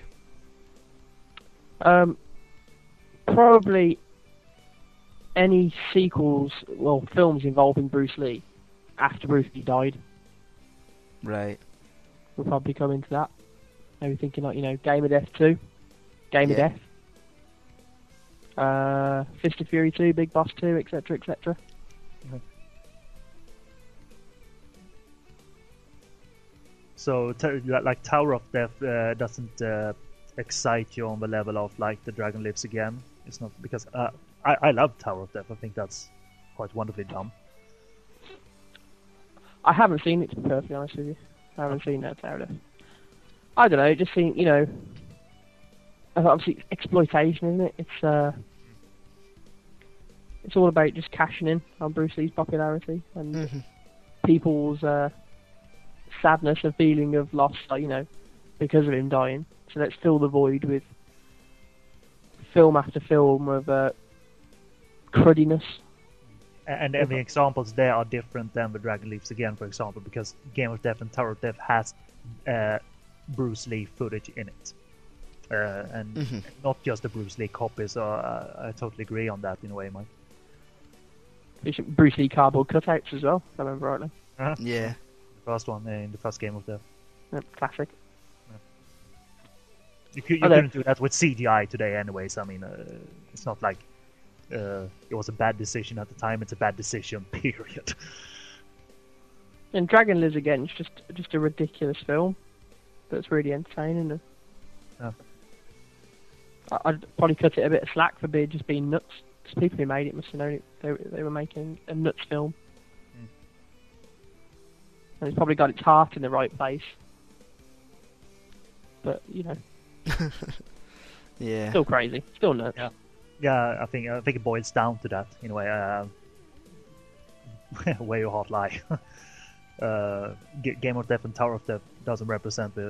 Probably any sequels, films involving Bruce Lee after Bruce Lee died. Right. We'll probably come into that. Maybe thinking like, Game of Death 2, Game of Death, Fist of Fury 2, Big Boss 2, etc., etc. So, like Tower of Death doesn't excite you on the level of like The Dragon Lives Again. It's not because I love Tower of Death. I think that's quite wonderfully done. I haven't seen it, to be perfectly honest with you. I haven't seen that Tower of Death. I don't know. It just seems, obviously exploitation, isn't it? It's all about just cashing in on Bruce Lee's popularity and people's sadness and feeling of loss, because of him dying. So let's fill the void with film after film of cruddiness. And the examples there are different than The Dragon Leaps Again, for example, because Game of Death and Tower of Death has Bruce Lee footage in it. And not just the Bruce Lee copy, so I totally agree on that in a way, Mike. Bruce Lee cardboard cutouts as well, if I remember rightly. Yeah. The first one, in the first Game of Death. Classic. You couldn't do that with CGI today anyways. I mean, it's not like it was a bad decision at the time. It's a bad decision, period. And Dragon Lives Again is just a ridiculous film that's really entertaining. I'd probably cut it a bit of slack for just being nuts. Because people who made it must have known it. They were making a nuts film. And it's probably got its heart in the right place. But, Yeah. Still crazy. Still nuts. Yeah, I think it boils down to that in a way. Where your heart lie. Game of Death and Tower of Death doesn't represent the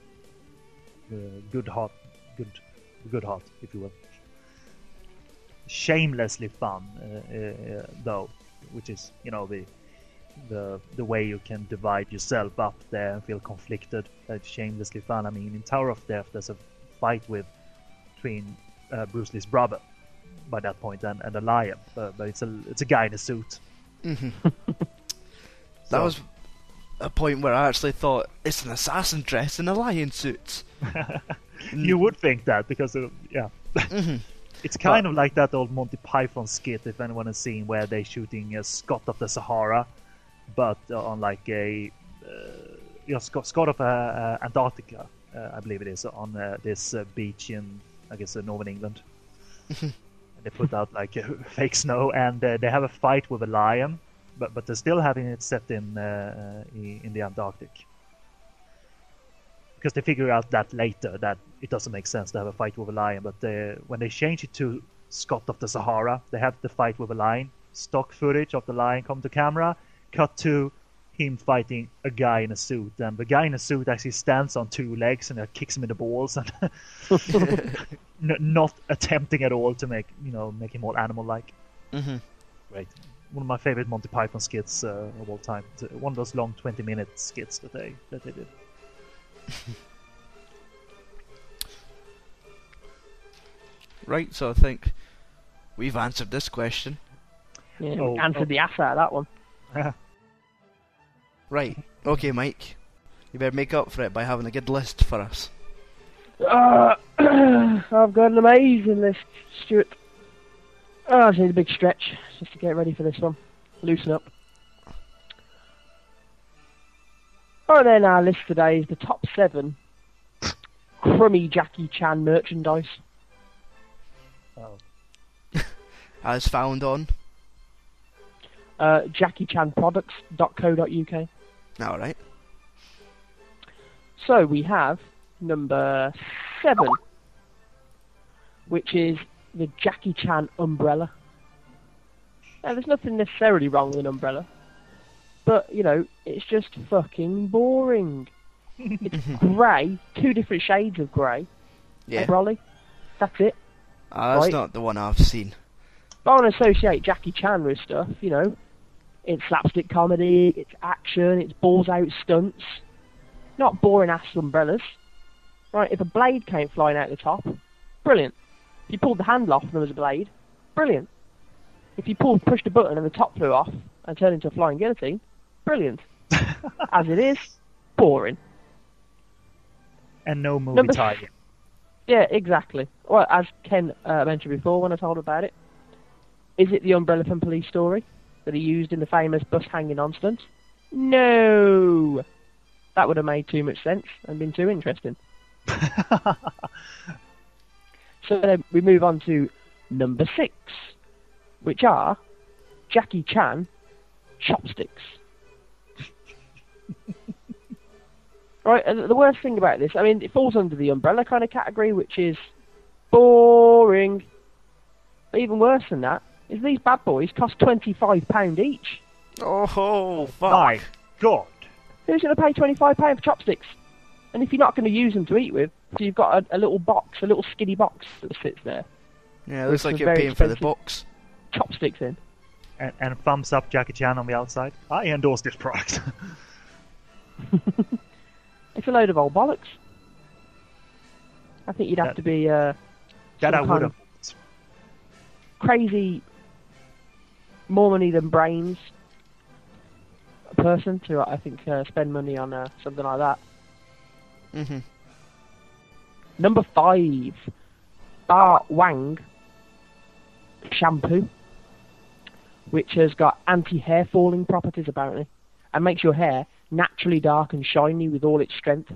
good heart, if you will. Shamelessly fun, though, which is the way you can divide yourself up there and feel conflicted. That's shamelessly fun. I mean, in Tower of Death, there's a fight between Bruce Lee's brother by that point and a lion, but it's a guy in a suit. That was a point where I actually thought it's an assassin dressed in a lion suit. You would think that because it's kind of like that old Monty Python skit, if anyone has seen, where they're shooting Scott of the Sahara, but on like a Scott of Antarctica, I believe it is, on this beach in, I guess, northern England. And they put out like fake snow, and they have a fight with a lion, but they're still having it set in the Antarctic. Because they figure out that later that it doesn't make sense to have a fight with a lion, but when they change it to Scott of the Sahara, they have the fight with a lion, stock footage of the lion come to camera, cut to him fighting a guy in a suit, and the guy in a suit actually stands on two legs and kicks him in the balls, and not attempting at all to make him more animal-like. Great. One of my favorite Monty Python skits of all time. It's one of those long 20-minute skits that they did. Right, so I think we've answered this question. Yeah, we answered the ass out of that one. Right, okay, Mike. You better make up for it by having a good list for us. I've got an amazing list, Stuart. I just need a big stretch just to get ready for this one. Loosen up. Oh, then our list today is the top 7 crummy Jackie Chan merchandise. As found on JackieChanProducts.co.uk. Alright. So we have number 7, which is the Jackie Chan umbrella. Now, there's nothing necessarily wrong with an umbrella, but, you know, it's just fucking boring. It's grey, 2 different shades of grey. Yeah. A brolly. That's it. That's Right. not the one I've seen. But I want to associate Jackie Chan with stuff, you know. It's slapstick comedy, it's action, it's balls out stunts. Not boring ass umbrellas. Right, if a blade came flying out the top, brilliant. If you pulled the handle off and there was a blade, brilliant. If you pushed a button and the top flew off and turned into a flying guillotine, brilliant. As it is, boring. And no movie Number- tie-in. Yeah, exactly. Well, as Ken mentioned before when I told him about it, is it the Umbrella from Police Story that he used in the famous bus hanging on stunt? No! That would have made too much sense and been too interesting. So then we move on to number 6, which are Jackie Chan chopsticks. Right, and the worst thing about this, I mean, it falls under the umbrella kind of category, which is boring. But even worse than that is these bad boys cost £25 each. Oh, fuck. My God. Who's going to pay £25 for chopsticks? And if you're not going to use them to eat with, so you've got a little box, a little skinny box that sits there, Yeah, it looks With like some you're very paying for the expensive- box. chopsticks in. And thumbs up Jackie Chan on the outside. I endorse this product. It's a load of old bollocks. I think you'd have That- to be that some I kind would of have. crazy, more money than brains person to, I think, spend money on something like that. Mm-hmm. Number 5, Bar Wang shampoo, which has got anti-hair falling properties apparently, and makes your hair naturally dark and shiny with all its strength.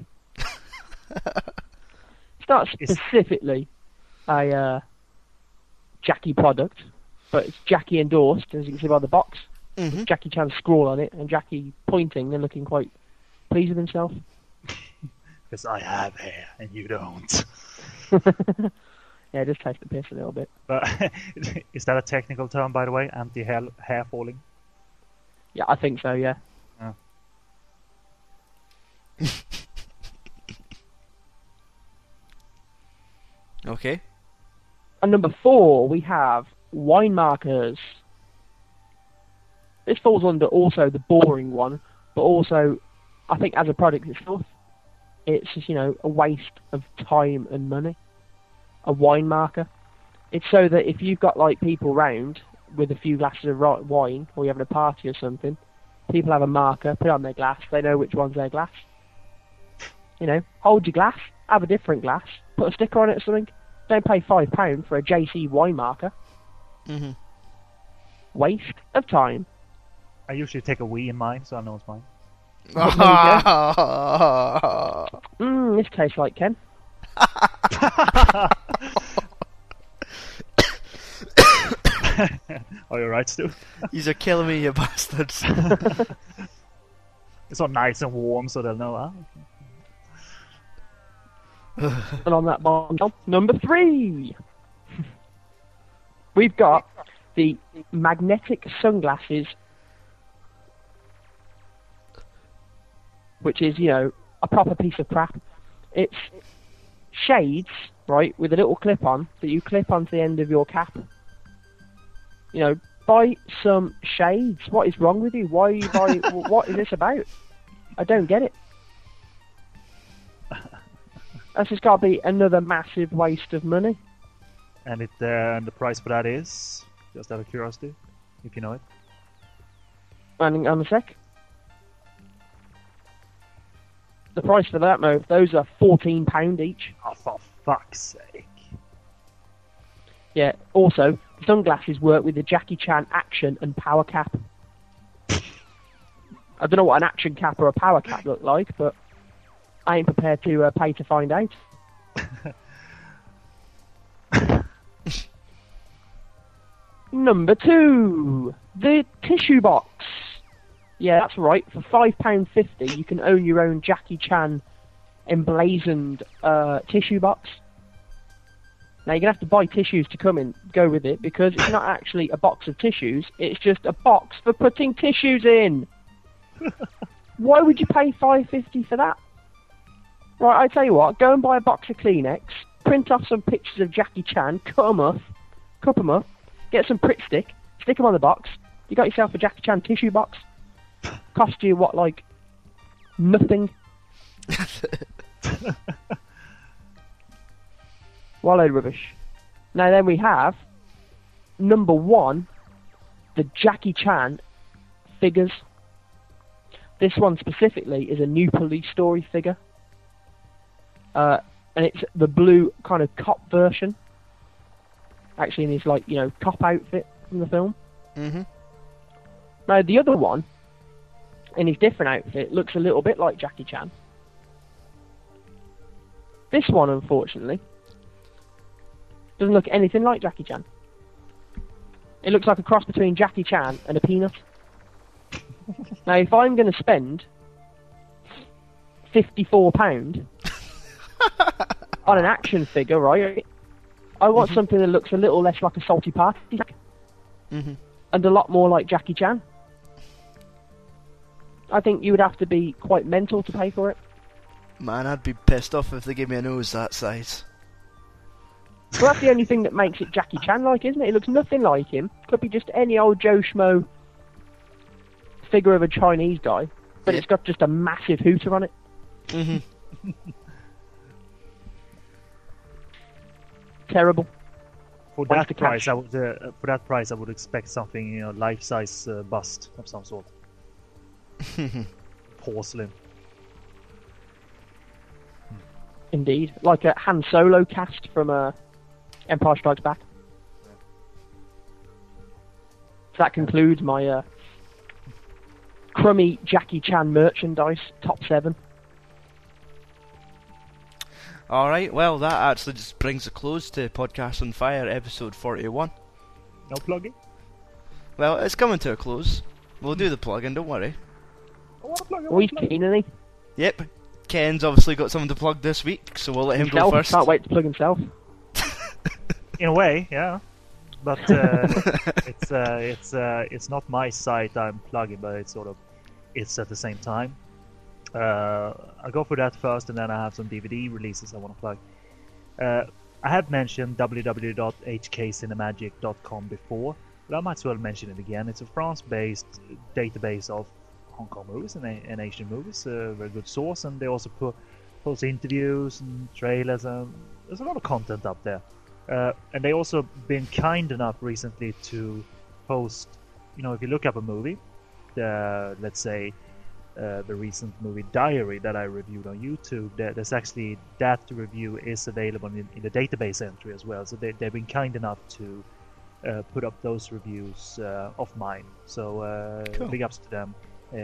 It's not specifically a Jackie product, but it's Jackie endorsed, as you can see by the box. Mm-hmm. Jackie Chan's scrawl on it, and Jackie pointing and looking quite pleased with himself. Because I have hair and you don't. Yeah, just takes the piss a little bit. But is that a technical term, by the way? Anti-hair falling? Yeah, I think so, yeah. Oh. Okay. And number 4, we have wine markers. This falls under also the boring one, but also, I think as a product itself, it's just, you know, a waste of time and money. A wine marker. It's so that if you've got, like, people round with a few glasses of wine, or you're having a party or something, people have a marker, put it on their glass, they know which one's their glass. You know, hold your glass, have a different glass, put a sticker on it or something. Don't pay £5 for a JC wine marker. Mm-hmm. Waste of time. I usually take a wee in mine, so I know it's mine. This tastes like Ken. Are you alright, Stu? You're killing me, you bastards. It's not nice and warm, so they'll know, And on that bombshell, number 3. We've got the magnetic sunglasses, which is, you know, a proper piece of crap. It's shades, right, with a little clip on that you clip onto the end of your cap. You know, buy some shades. What is wrong with you? Why are you buying? What is this about? I don't get it. That's just got to be another massive waste of money. And and the price for that is, just out of curiosity, if you know it. And on a sec. The price for that, Mo, those are £14 each. Oh, for fuck's sake. Yeah, also, the sunglasses work with the Jackie Chan action and power cap. I don't know what an action cap or a power cap look like, but I ain't prepared to pay to find out. Number 2, the tissue box. Yeah, that's right. For £5.50, you can own your own Jackie Chan emblazoned tissue box. Now you're gonna have to buy tissues to go with it, because it's not actually a box of tissues. It's just a box for putting tissues in. Why would you pay $5.50 for that? Right, I tell you what. Go and buy a box of Kleenex. Print off some pictures of Jackie Chan. Cup 'em up. Get some Pritt stick. Stick 'em on the box. You got yourself a Jackie Chan tissue box. Cost you what, like nothing? Wallow rubbish. Now then we have number 1, the Jackie Chan figures. This one specifically is a new Police Story figure. And it's the blue kind of cop version. Actually in his, like, cop outfit from the film. Mm-hmm. Now the other one, in his different outfit, looks a little bit like Jackie Chan. This one, unfortunately, doesn't look anything like Jackie Chan. It looks like a cross between Jackie Chan and a peanut. Now, if I'm going to spend £54 on an action figure, right, I want something that looks a little less like a salty party snack, and a lot more like Jackie Chan. I think you would have to be quite mental to pay for it. Man, I'd be pissed off if they gave me a nose that size. Well, that's the only thing that makes it Jackie Chan-like, isn't it? It looks nothing like him. Could be just any old Joe Schmo figure of a Chinese guy, but it's got just a massive hooter on it. Mm-hmm. Terrible. For that price, I would expect something, life-size bust of some sort. Porcelain. Indeed, like a Han Solo cast from Empire Strikes Back. So that concludes my crummy Jackie Chan merchandise top 7. Alright, well, that actually just brings a close to Podcast on Fire episode 41. No plugging? Well, it's coming to a close. We'll do the plug-in, don't worry. Oh, he's keen, isn't he? Yep. Ken's obviously got something to plug this week, so we'll let him go first. Can't wait to plug himself. In a way, yeah. But it's not my site I'm plugging, but it's at the same time. I'll go for that first, and then I have some DVD releases I want to plug. I have mentioned www.hkcinemagic.com before, but I might as well mention it again. It's a France-based database of Hong Kong movies and Asian movies, a very good source, and they also post interviews and trailers, and there's a lot of content up there. And they also been kind enough recently to post, if you look up a movie, let's say the recent movie Diary that I reviewed on YouTube, there's actually that review is available in the database entry as well, so they've been kind enough to put up those reviews of mine, so cool. Big ups to them.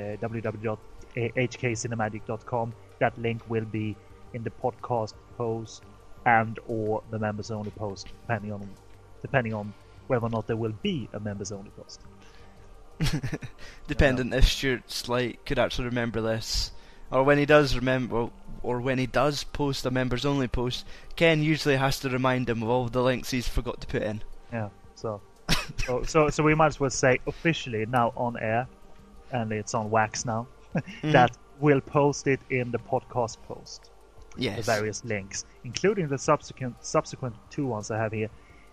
www.hkcinemagic.com. That link will be in the podcast post and or the members only post, depending on whether or not there will be a members only post. Dependent if Stuart's could actually remember this, or when he does remember, or when he does post a members only post, Ken usually has to remind him of all the links he's forgot to put in. Yeah, so we might as well say officially now on air, and it's on wax now, that we'll post it in the podcast post. Yes. The various links, including the subsequent 2 ones I have here.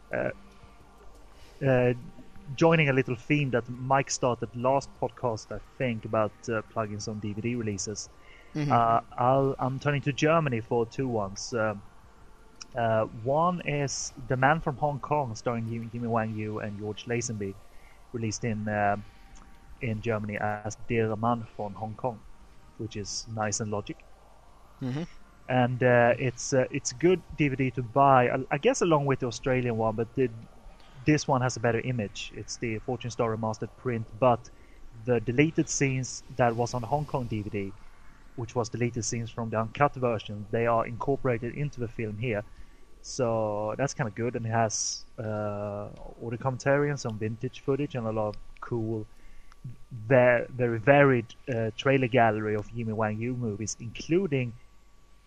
Joining a little theme that Mike started last podcast, I think, about plugins on DVD releases. I'm turning to Germany for 2 ones. One is The Man from Hong Kong, starring Jimmy Wang Yu and George Lazenby, released in Germany as Der Mann von Hong Kong, which is nice and logic. And it's a good DVD to buy, I guess, along with the Australian one, but this one has a better image. It's the Fortune Star remastered print, but the deleted scenes that was on the Hong Kong DVD, which was deleted scenes from the uncut version, they are incorporated into the film here. So that's kind of good, and it has audio commentary and some vintage footage and a lot of cool, very varied trailer gallery of Jimmy Wang Yu movies, including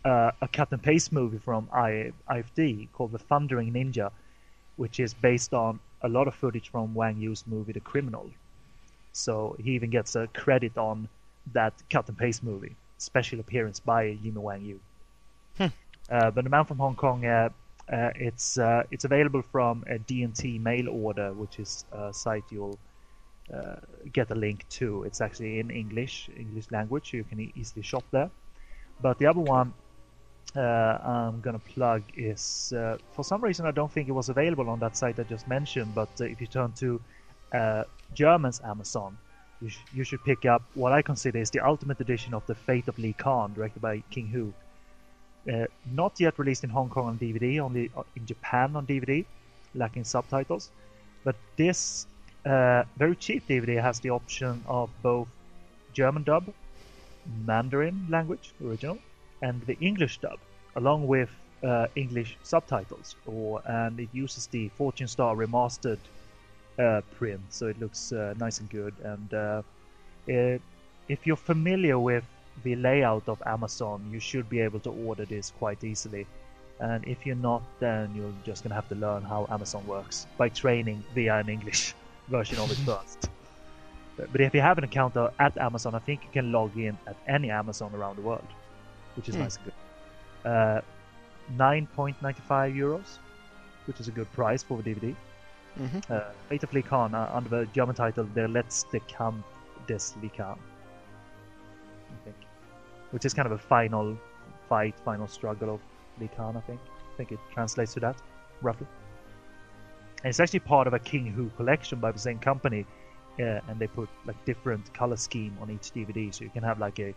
a cut and paste movie from IFD called The Thundering Ninja, which is based on a lot of footage from Wang Yu's movie The Criminal. So he even gets a credit on that cut and paste movie, special appearance by Yimou Wang Yu. But The Man from Hong Kong, it's available from a D&T mail order, which is a site you'll get a link to. It's actually in English language, so you can easily shop there. But the other one I'm gonna plug is, for some reason I don't think it was available on that site I just mentioned, but if you turn to German's Amazon, you should pick up what I consider is the ultimate edition of The Fate of Li Khan, directed by King Hu. Not yet released in Hong Kong on DVD, only in Japan on DVD, lacking subtitles. But this very cheap DVD has the option of both German dub, Mandarin language, original, and the English dub, along with English subtitles. And it uses the Fortune Star remastered print, so it looks nice and good. And if you're familiar with the layout of Amazon, you should be able to order this quite easily. And if you're not, then you're just gonna have to learn how Amazon works by training via an English version of it first. But if you have an account at Amazon, I think you can log in at any Amazon around the world, which is nice and good. 9.95 euros, which is a good price for the DVD. Fate of Li Khan, under the German title Der letzte Kampf des Li Khan, I think, which is kind of a final struggle of Li Khan, I think it translates to that, roughly. And it's actually part of a King Hu collection by the same company, and they put like different color scheme on each DVD, so you can have like a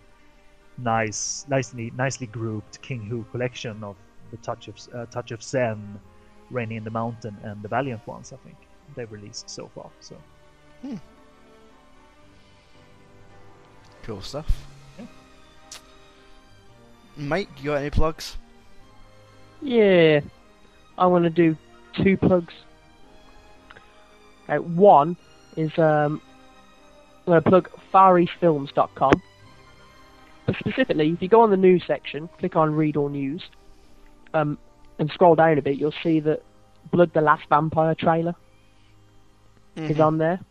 nicely grouped King Hu collection of the Touch of Zen, Raining in the Mountain, and the Valiant ones. I think they've released so far. So cool stuff. Yeah. Mike, you got any plugs? Yeah, I want to do 2 plugs. One is I'm going to plug FarEastFilms.com. But specifically, if you go on the news section, click on Read All News, and scroll down a bit, you'll see that Blood the Last Vampire trailer is on there.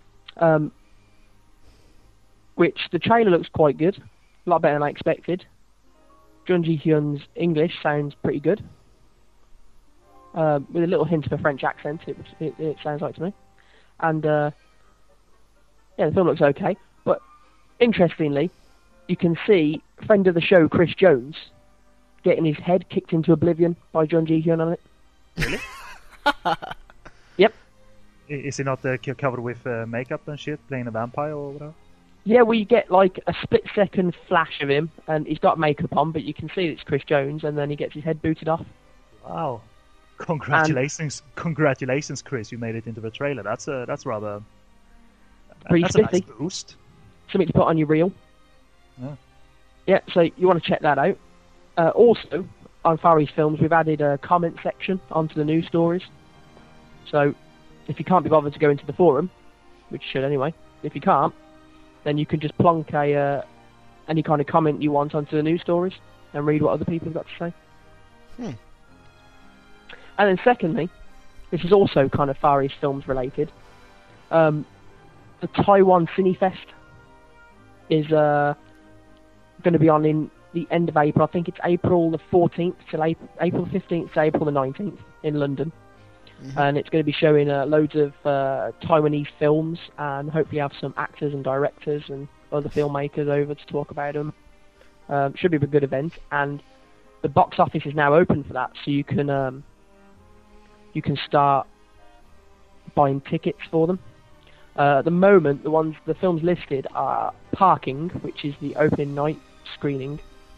Which the trailer looks quite good, a lot better than I expected. Jun Ji Hyun's English sounds pretty good, with a little hint of a French accent. It sounds like to me, and yeah, the film looks okay. But interestingly, you can see friend of the show Chris Jones getting his head kicked into oblivion by Jun Ji Hyun on it. Really? Yep. Is he not covered with makeup and shit, playing a vampire or whatever? Yeah, we get like a split-second flash of him, and he's got makeup on, but you can see it's Chris Jones, and then he gets his head booted off. Wow! Congratulations, Chris! You made it into the trailer. That's rather pretty that's spiffy. A nice boost. Something to put on your reel. Yeah. Yeah, so you want to check that out. Also, on Far East Films, we've added a comment section onto the news stories. So, if you can't be bothered to go into the forum, which you should anyway, if you can't, then you can just plonk any kind of comment you want onto the news stories and read what other people have got to say. And then secondly, this is also kind of Far East Films related. The Taiwan Cinefest is going to be on in the end of April. I think it's April the 14th till April the 15th to April the 19th in London. And it's going to be showing loads of Taiwanese films, and hopefully have some actors and directors and other filmmakers over to talk about them. Should be a good event, and the box office is now open for that, so you can start buying tickets for them. At the moment, the films listed are Parking, which is the opening night screening,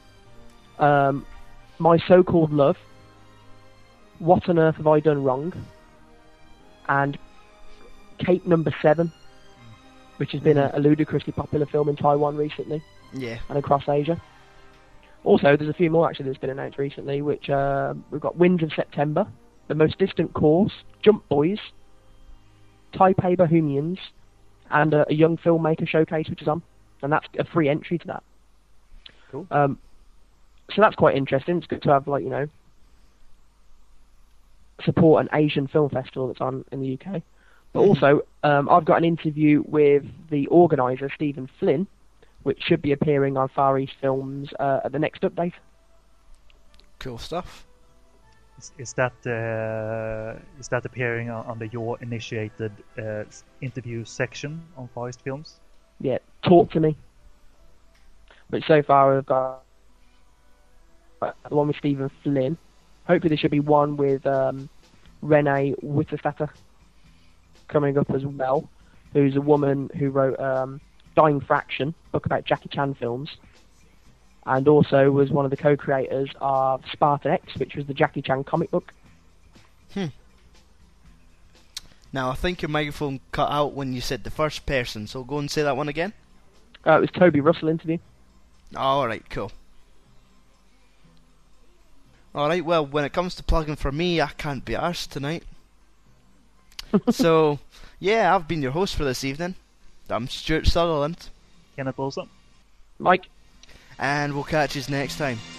My So-Called Love, What on Earth Have I Done Wrong, and Cape Number 7, which has been a ludicrously popular film in Taiwan recently. Yeah. And across Asia. Also, there's a few more actually that's been announced recently, which we've got Winds of September, The Most Distant Course, Jump Boys, Taipei Bohemians, and a young filmmaker showcase which is on, and that's a free entry to that. Cool. So that's quite interesting. It's good to have, like, you know, support an Asian film festival that's on in the UK. But also, I've got an interview with the organiser, Stephen Flynn, which should be appearing on Far East Films at the next update. Cool stuff. Is that appearing on the Your Initiated interview section on Far East Films? Yeah, talk to me. But so far I've got the one with Stephen Flynn. Hopefully there should be one with Renee Witterstatter coming up as well, who's a woman who wrote Dying Fraction, book about Jackie Chan films, and also was one of the co-creators of Spartan X, which was the Jackie Chan comic book. Now, I think your microphone cut out when you said the first person, so go and say that one again. It was Toby Russell interview. Alright, cool. Alright, well, when it comes to plugging for me, I can't be arsed tonight. So, yeah, I've been your host for this evening. I'm Stuart Sutherland. Kenneth Wilson. Mike. And we'll catch you next time.